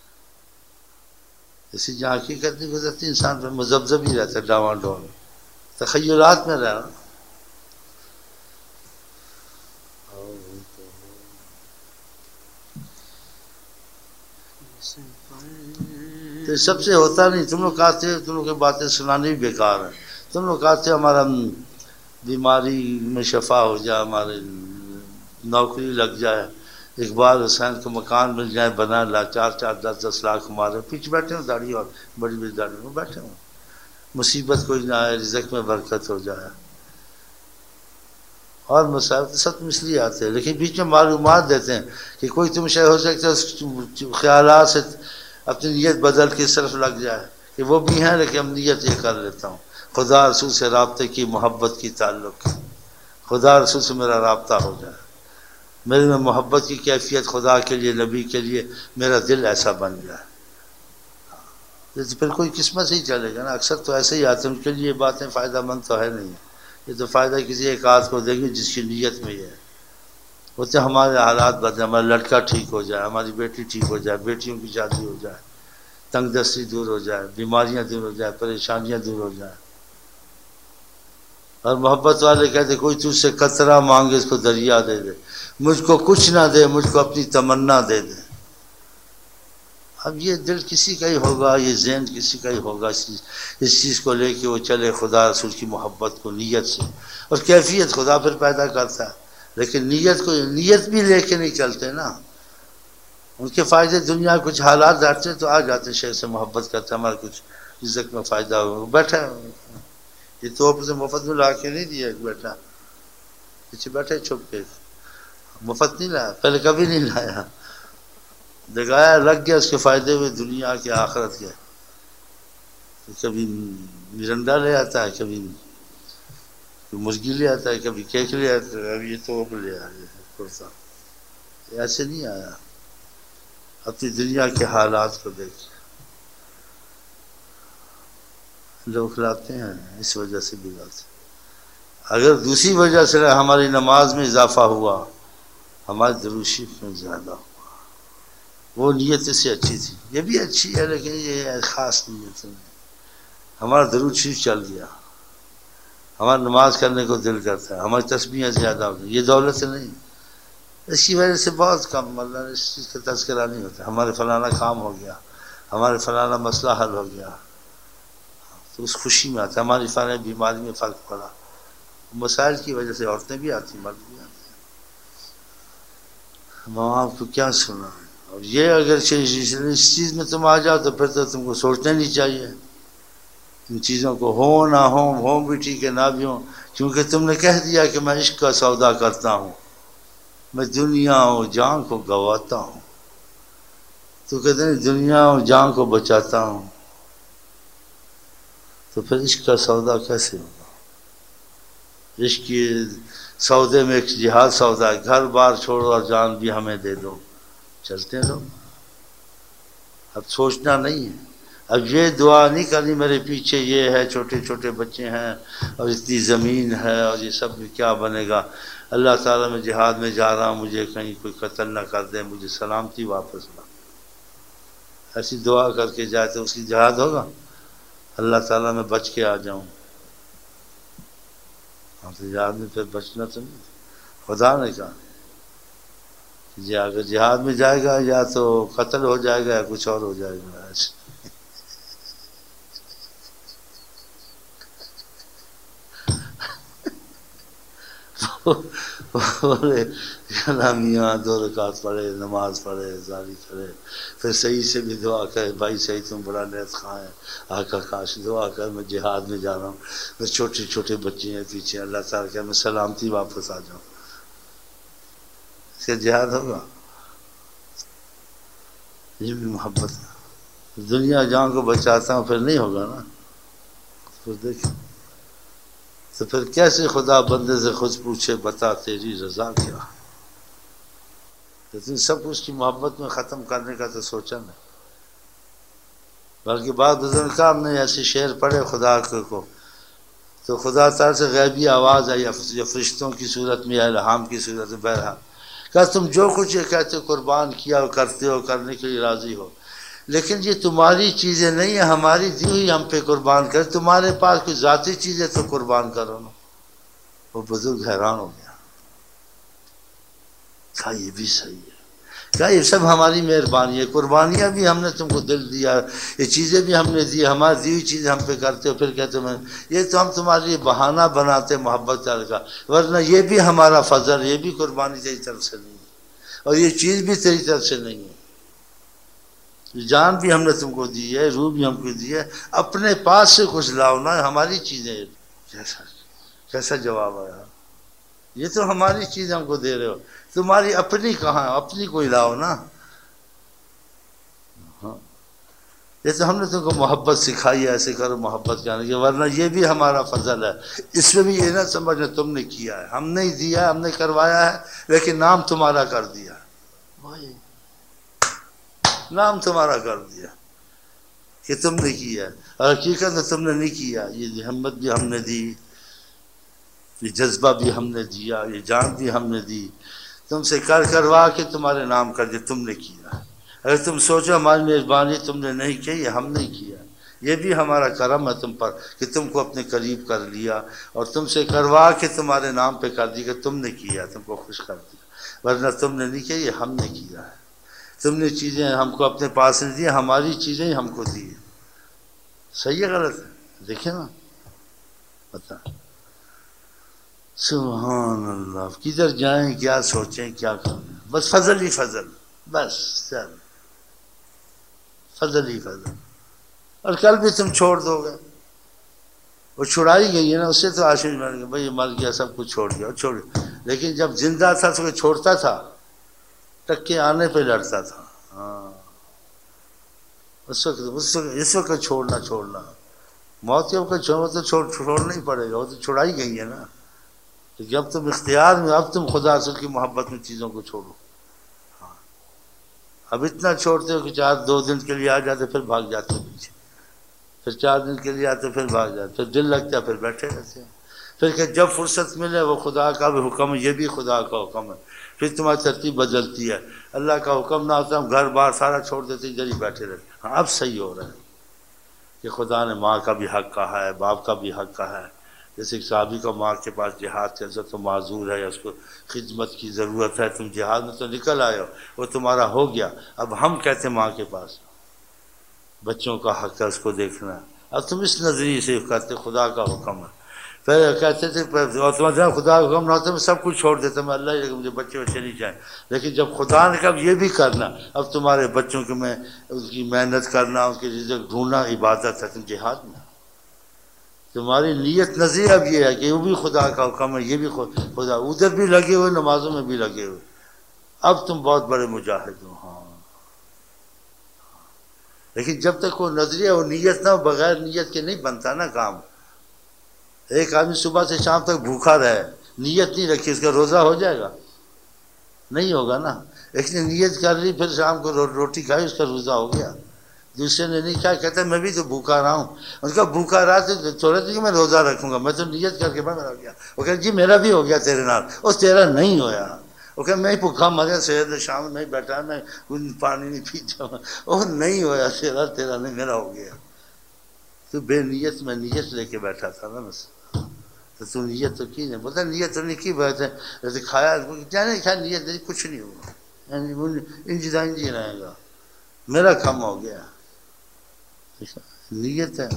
اسی جہاں حقیقت نہیں گزرتی، انسان پہ مذبذب ہی رہتا ہے، ڈاواں ڈول، تخیلات میں رہنا. تو سب سے ہوتا نہیں. تم لوگ کہتے ہو، تم لوگ کی باتیں سنانی بھی بیکار ہے. تم لوگ کہتے ہو ہمارا بیماری میں شفا ہو جائے، ہمارے نوکری لگ جائے، اقبال حسین کو مکان مل جائے، بنا لا، 4-4 10-10 لاکھ ہمارے پیچھے بیٹھے ہوں، داڑھی اور بڑی بڑی داڑھی میں بیٹھے ہوں. مصیبت کوئی نہ آئے، رزق میں برکت ہو جائے، اور مسائل تو سب اس لیے آتے ہیں. لیکن بیچ میں معلومات دیتے ہیں کہ کوئی تم شے ہو سکتا ہے، خیالات سے اپنی نیت بدل کے صرف لگ جائے کہ وہ بھی ہیں، لیکن ہم نیت یہ کر لیتا ہوں خدا رسول سے رابطے کی، محبت کی تعلق، خدا رسول سے میرا رابطہ ہو جائے، میرے میں محبت کی کیفیت خدا کے لیے، نبی کے لیے، میرا دل ایسا بن جائے. پھر کوئی قسمت سے ہی چلے گا نا. اکثر تو ایسے ہی آتے ہیں، ان کے لیے باتیں فائدہ مند تو ہے نہیں. یہ تو فائدہ کسی ایک آدھ کو دیں گے جس کی نیت میں یہ ہے. وہ تو ہمارے حالات بدلیں، ہمارا لڑکا ٹھیک ہو جائے، ہماری بیٹی ٹھیک ہو جائے، بیٹیوں کی شادی ہو جائے، تنگ دستی دور ہو جائے، بیماریاں دور ہو جائے، پریشانیاں دور ہو جائیں. اور محبت والے کہتے کوئی تجھ سے قطرہ مانگے اس کو دریا دے دے، مجھ کو کچھ نہ دے، مجھ کو اپنی تمنا دے دے. اب یہ دل کسی کا ہی ہوگا، یہ ذہن کسی کا ہی ہوگا، اس چیز کو لے کے وہ چلے خدا رسول کی محبت کو نیت سے. اور کیفیت خدا پھر پیدا کرتا ہے، لیکن نیت بھی لے کے نہیں چلتے نا. ان کے فائدے دنیا کچھ حالات ڈالتے تو آ جاتے، شہر سے محبت کرتے، ہمارا کچھ رزق میں فائدہ ہو. بیٹھا یہ تو سے مفت میں لا کے نہیں دیا، بیٹھا پیچھے بیٹھے چھپ کے، مفت نہیں لایا، پہلے کبھی نہیں لایا، دکھایا، لگ گیا اس کے فائدے ہوئے دنیا کے آخرت کے. کبھی مرنڈا لے آتا ہے، کبھی مرغی لے آتا ہے، کبھی کیک لے آتا ہے، اب یہ توپ لے آیا. ایسے نہیں آیا، اپنی دنیا کے حالات کو دیکھ لوگ لاتے ہیں، اس وجہ سے بھی لاتے ہیں. اگر دوسری وجہ سے ہماری نماز میں اضافہ ہوا، ہماری درود شریف میں زیادہ ہوا، وہ نیت سے اچھی تھی، یہ بھی اچھی ہے، لیکن یہ خاص نیت نہیں. ہمارا درود شریف چل گیا، ہمارا نماز کرنے کو دل کرتا ہے، ہماری تسبیحیں زیادہ ہو گئی، یہ دولت سے نہیں. اس کی وجہ سے بہت کم، اللہ نے اس چیز کا تذکرہ نہیں ہوتا. ہمارے فلانا کام ہو گیا، ہمارے فلانا مسئلہ حل ہو گیا، تو اس خوشی میں آتا ہے. ہماری فلاں بیماری میں فرق پڑا، مسائل کی وجہ سے عورتیں بھی آتی، مرد بھی آتے ہیں. ماں آپ کو کیا سنا ہے. اور یہ اگر اس چیز میں تم آ جاؤ تو پھر تو تم کو سوچنا نہیں چاہیے ان چیزوں کو، ہو نہ ہو بھی ٹھیک ہے، نہ بھی ہو، کیونکہ تم نے کہہ دیا کہ میں عشق کا سودا کرتا ہوں، میں دنیا و جان کو گواتا ہوں. تو کہتے ہیں دنیا و جان کو بچاتا ہوں، تو پھر عشق کا سودا کیسے ہوگا. عشق کی سودے میں ایک جہاد سودا ہے، گھر بار چھوڑو اور جان بھی ہمیں دے دو، چلتے رہو۔ اب سوچنا نہیں ہے، اب یہ دعا نہیں کرنی میرے پیچھے یہ ہے، چھوٹے چھوٹے بچے ہیں اور اتنی زمین ہے اور یہ سب بھی کیا بنے گا۔ اللہ تعالیٰ میں جہاد میں جا رہا ہوں، مجھے کہیں کوئی قتل نہ کر دے، مجھے سلامتی واپس لا۔ ایسی دعا کر کے جائے تو اس کی جہاد ہوگا؟ اللہ تعالیٰ میں بچ کے آ جاؤں، ہم تو جہاد میں پھر بچنا تو نہیں۔ خدا نے کہا کہ اگر جہاد میں جائے گا یا تو قتل ہو جائے گا یا کچھ اور ہو جائے گا۔ بولے میاں 2 رکعت پڑھے، نماز پڑھے، زاری کرے، پھر صحیح سے بھی دعا کرے، بھائی صحیح تم بڑا نیت خواہ ہے، آقا کاش دعا کر، میں جہاد میں جا رہا ہوں، میں چھوٹے چھوٹے بچے ہیں پیچھے، اللہ تعالیٰ کہ میں سلامتی واپس آ جاؤں۔ اس کا جہاد ہوگا؟ یہ بھی محبت ہے۔ دنیا جان کو بچاتا ہوں پھر نہیں ہوگا نا، پھر دیکھیں تو پھر کیسے خدا بندے سے خود پوچھے بتا تیری رضا کیا؟ لیکن سب اس کی محبت میں ختم کرنے کا تو سوچا نہیں۔ بلکہ بعض بزرگ کا ہم نے ایسے شعر پڑھے خدا کو، تو خدا تعالیٰ سے غیبی آواز آئی یا فرشتوں کی صورت میں یا الہام کی صورت میں، بہرحال کہ تم جو کچھ یہ کہتے ہو قربان کیا اور کرتے ہو، کرنے کے لیے راضی ہو، لیکن یہ تمہاری چیزیں نہیں ہیں، ہماری دی ہوئی ہم پہ قربان کر، تمہارے پاس کوئی ذاتی چیزیں تو قربان کرو نا۔ وہ بزرگ حیران ہو گیا، کہا یہ بھی صحیح ہے، کہا یہ سب ہماری مہربانی ہے، قربانیاں بھی ہم نے تم کو دل دیا، یہ چیزیں بھی ہم نے دی، ہماری دی ہوئی چیزیں ہم پہ کرتے ہو، پھر کہتے ہو یہ تو ہم تمہارے لیے بہانہ بناتے محبت کا، ورنہ یہ بھی ہمارا فضل، یہ بھی قربانی تیری طرف سے نہیں ہے اور یہ چیز بھی تیری طرف سے نہیں ہے، جان بھی ہم نے تم کو دی ہے، روح بھی ہم کو دی ہے، اپنے پاس سے کچھ لاؤ نا، ہماری چیزیں۔ کیسا جواب آیا، یہ تو ہماری چیز ہم کو دے رہے ہو، تمہاری اپنی کہاں، اپنی کوئی لاؤ نا۔ ہاں یہ تو ہم نے تم کو محبت سکھائی ہے، ایسے کرو محبت کہنے کی، ورنہ یہ بھی ہمارا فضل ہے، اس میں بھی یہ نہ سمجھنا تم نے کیا ہے، ہم نے دیا ہے، ہم نے کروایا ہے، لیکن نام تمہارا کر دیا، نام تمہارا کر دیا کہ تم نے کیا، اور حقیقت میں تم نے نہیں کیا، یہ ہمت بھی ہم نے دی، یہ جذبہ بھی ہم نے دیا، یہ جان بھی ہم نے دی، تم سے کروا کے تمہارے نام کر دیا، تم نے کیا۔ اگر تم سوچو ہماری مہربانی تم نے نہیں کی، یہ ہم نہیں کیا، یہ بھی ہمارا کرم ہے تم پر کہ تم کو اپنے قریب کر لیا اور تم سے کروا کے تمہارے نام پہ کر دی کہ تم نے کیا، تم کو خوش کر دیا، ورنہ تم نے نہیں کیا، یہ ہم نے کیا ہے، تم نے چیزیں ہم کو اپنے پاس نہیں دی، ہماری چیزیں ہی ہم کو دی۔ صحیح ہے غلط ہے؟ دیکھیں نا، بتا سبحان اللہ، کدھر جائیں، کیا سوچیں، کیا کریں، بس فضل ہی فضل، بس چل فضل ہی فضل۔ اور کل بھی تم چھوڑ دو گے، وہ چھڑائی گئی ہے نا، اس سے تو عاشق بن گیا، بھائی مر گیا سب کچھ چھوڑ گیا، چھوڑ، لیکن جب زندہ تھا تو چھوڑتا تھا، ٹکے آنے پہ لڑتا تھا۔ ہاں اس وقت چھوڑنا موت کے وقت چھوڑو تو چھوڑنا ہی پڑے گا، وہ تو چھڑائی گئی ہے نا، تو جب تم اختیار میں، اب تم خدا رسول کی محبت میں چیزوں کو چھوڑو۔ ہاں اب اتنا چھوڑتے ہو کہ 2 دن کے لیے آ جاتے پھر بھاگ جاتے پیچھے، پھر 4 دن کے لیے آتے پھر بھاگ جاتے، پھر دل لگتا ہے پھر بیٹھے رہتے ہیں، پھر کہ جب فرصت ملے وہ خدا کا بھی حکم ہے، یہ بھی خدا کا حکم ہے، پھر تمہاری ترتیب بدلتی ہے، اللہ کا حکم نہ ہوتا ہم گھر بار سارا چھوڑ دیتے ادھر ہی بیٹھے رہتے۔ ہاں اب صحیح ہو رہا ہے کہ خدا نے ماں کا بھی حق کہا ہے، باپ کا بھی حق کہا ہے، جیسے ایک صحابی کو ماں کے پاس جہاد کے اندر تو معذور ہے، اس کو خدمت کی ضرورت ہے، تم جہاد میں تو نکل آئے ہو، وہ تمہارا ہو گیا، اب ہم کہتے ہیں ماں کے پاس بچوں کا حق ہے، اس کو دیکھنا ہے، اب تم اس نظریے سے کہتے خدا کا حکم ہے، پہلے کہتے تھے خدا کا حکم نہ ہوتا میں سب کچھ چھوڑ دیتا، میں اللہ مجھے بچے نہیں چاہیں، لیکن جب خدا نے کہا یہ بھی کرنا، اب تمہارے بچوں کے میں ان کی محنت کرنا، ان کے رزق ڈھونڈنا عبادت ہے، تم جہاد میں، تمہاری نیت نظریہ اب یہ ہے کہ وہ بھی خدا کا حکم ہے، یہ بھی خدا، ادھر بھی لگے ہوئے نمازوں میں بھی لگے ہوئے، اب تم بہت بڑے مجاہد ہو۔ ہاں لیکن جب تک وہ نظریہ وہ نیت نہ ہو، بغیر نیت کے نہیں بنتا نا کام۔ ایک آدمی صبح سے شام تک بھوکا رہے نیت نہیں رکھی اس کا روزہ ہو جائے گا؟ نہیں ہوگا نا. ایک نے نیت کر لی پھر شام کو روٹی کھائی اس کا روزہ ہو گیا. دوسرے نے نہیں کھایا کہتا میں بھی تو بھوکا رہا ہوں. ان کا بھوکا رہا تو تھوڑا کہ میں روزہ رکھوں گا, میں تو نیت کر کے بند رہ گیا. وہ کہ جی میرا بھی ہو گیا تیرے نال. اس تیرا نہیں ہویا. وہ کہ میں بھوکا مریا صحت شام میں بیٹھا میں پانی نہیں پیتا. وہ نہیں ہویا تیرا نہیں میرا ہو گیا. تو بے نیت میں نیت لے کے بیٹھا تھا نا بس. تو نیت تو کی نہیں بولتا نیت تو نہیں کی بات ہے. جیسے کھایا کیا نہیں کھایا نیت نہیں کچھ نہیں ہوگا. انجی رہے گا میرا کم ہو گیا. نیت ہے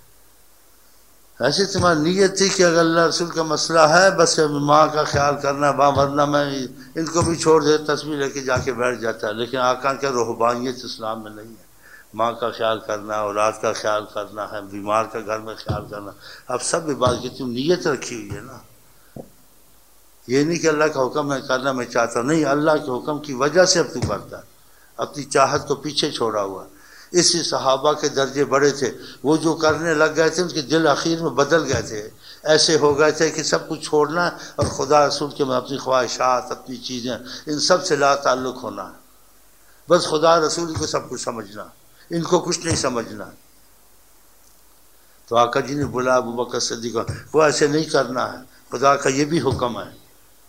ایسے تمہاری نیت تھی کہ اگر اللہ رسول کا مسئلہ ہے بس ماں کا خیال کرنا ورنہ میں ان کو بھی چھوڑ دے تصویر لے کے جا کے بیٹھ جاتا ہے. لیکن آقا کا رہبانیت اسلام میں نہیں ہے. ماں کا خیال کرنا اولاد کا خیال کرنا ہے بیمار کا گھر میں خیال کرنا. اب سب بات کی تم نیت رکھی ہوئی ہے نا. یہ نہیں کہ اللہ کا حکم ہے کرنا میں چاہتا ہوں, نہیں اللہ کے حکم کی وجہ سے اب تو کرتا ہے. اپنی چاہت کو پیچھے چھوڑا ہوا. اسی صحابہ کے درجے بڑے تھے. وہ جو کرنے لگ گئے تھے ان کے دل اخیر میں بدل گئے تھے. ایسے ہو گئے تھے کہ سب کچھ چھوڑنا اور خدا رسول کے میں اپنی خواہشات اپنی چیزیں ان سب سے لا تعلق ہونا. بس خدا رسول کو سب کچھ سمجھنا, ان کو کچھ نہیں سمجھنا. تو آقا جی نے بولا ابو بکر صدیق وہ ایسے نہیں کرنا ہے. خدا کا یہ بھی حکم ہے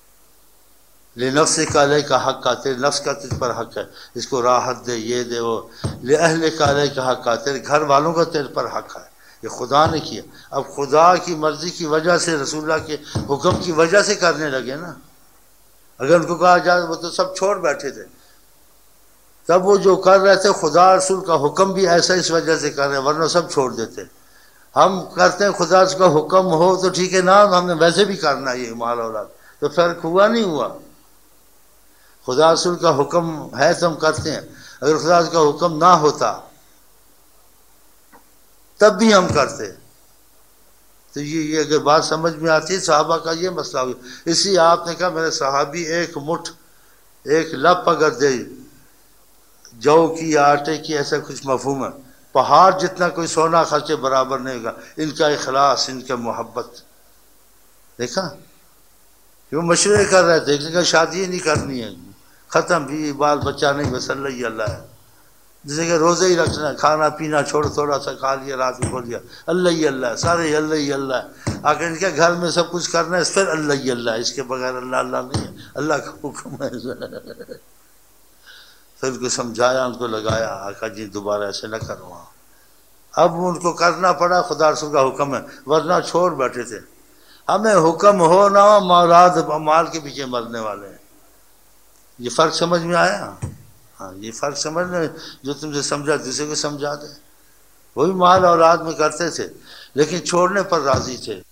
لنفس کا علیہ کا حق کا, تیرے نفس کا تجھ پر حق ہے, اس کو راحت دے یہ دے وہ. لأہل کا علیہ کا حق کا, تیرے گھر والوں کا تیرے پر حق ہے. یہ خدا نے کیا. اب خدا کی مرضی کی وجہ سے رسول اللہ کے حکم کی وجہ سے کرنے لگے نا. اگر ان کو کہا جائے وہ تو سب چھوڑ بیٹھے تھے. تب وہ جو کر رہے تھے خدا رسول کا حکم بھی ایسا اس وجہ سے کر رہے ہیں ورنہ سب چھوڑ دیتے. ہم کرتے ہیں خدا اس کا حکم ہو تو ٹھیک ہے نا, ہم نے ویسے بھی کرنا یہ مال اولاد تو فرق ہوا نہیں ہوا. خدا رسول کا حکم ہے تو ہم کرتے ہیں. اگر خدا کا حکم نہ ہوتا تب بھی ہم کرتے. تو یہ اگر بات سمجھ میں آتی ہے صحابہ کا یہ مسئلہ ہو. اسی آپ نے کہا میرے صحابی ایک مٹھ ایک لپ اگر دے جو کی آٹے کی ایسا کچھ مفہوم ہے, پہاڑ جتنا کوئی سونا خرچے برابر نہیں ہوگا. ان کا اخلاص ان کا محبت دیکھا. وہ مشورے کر رہے تھے لیکن شادی نہیں کرنی ہے, ختم بھی بال بچہ نہیں, بس اللہ ہے. جیسے کہ روزے ہی رکھنا, کھانا پینا چھوڑ, تھوڑا سا کھا لیا رات میں کھو لیا, اللہ ہے سارے اللہ ہے. آخر ان کے گھر میں سب کچھ کرنا ہے پھر اللہ ہے, اس کے بغیر اللہ نہیں ہے. اللہ کا حکم ہے. پھر ان کو سمجھایا ان کو لگایا. آقا جی دوبارہ ایسے نہ کرو. اب ان کو کرنا پڑا, خدا رسول کا حکم ہے ورنہ چھوڑ بیٹھے تھے. ہمیں حکم ہو نہ ہو مولاد مال کے پیچھے مرنے والے ہیں. یہ فرق سمجھ میں آیا؟ ہاں یہ فرق سمجھ لیں. جو تم سے سمجھا دوسرے کو سمجھا دے. وہی مال اولاد میں کرتے تھے لیکن چھوڑنے پر راضی تھے.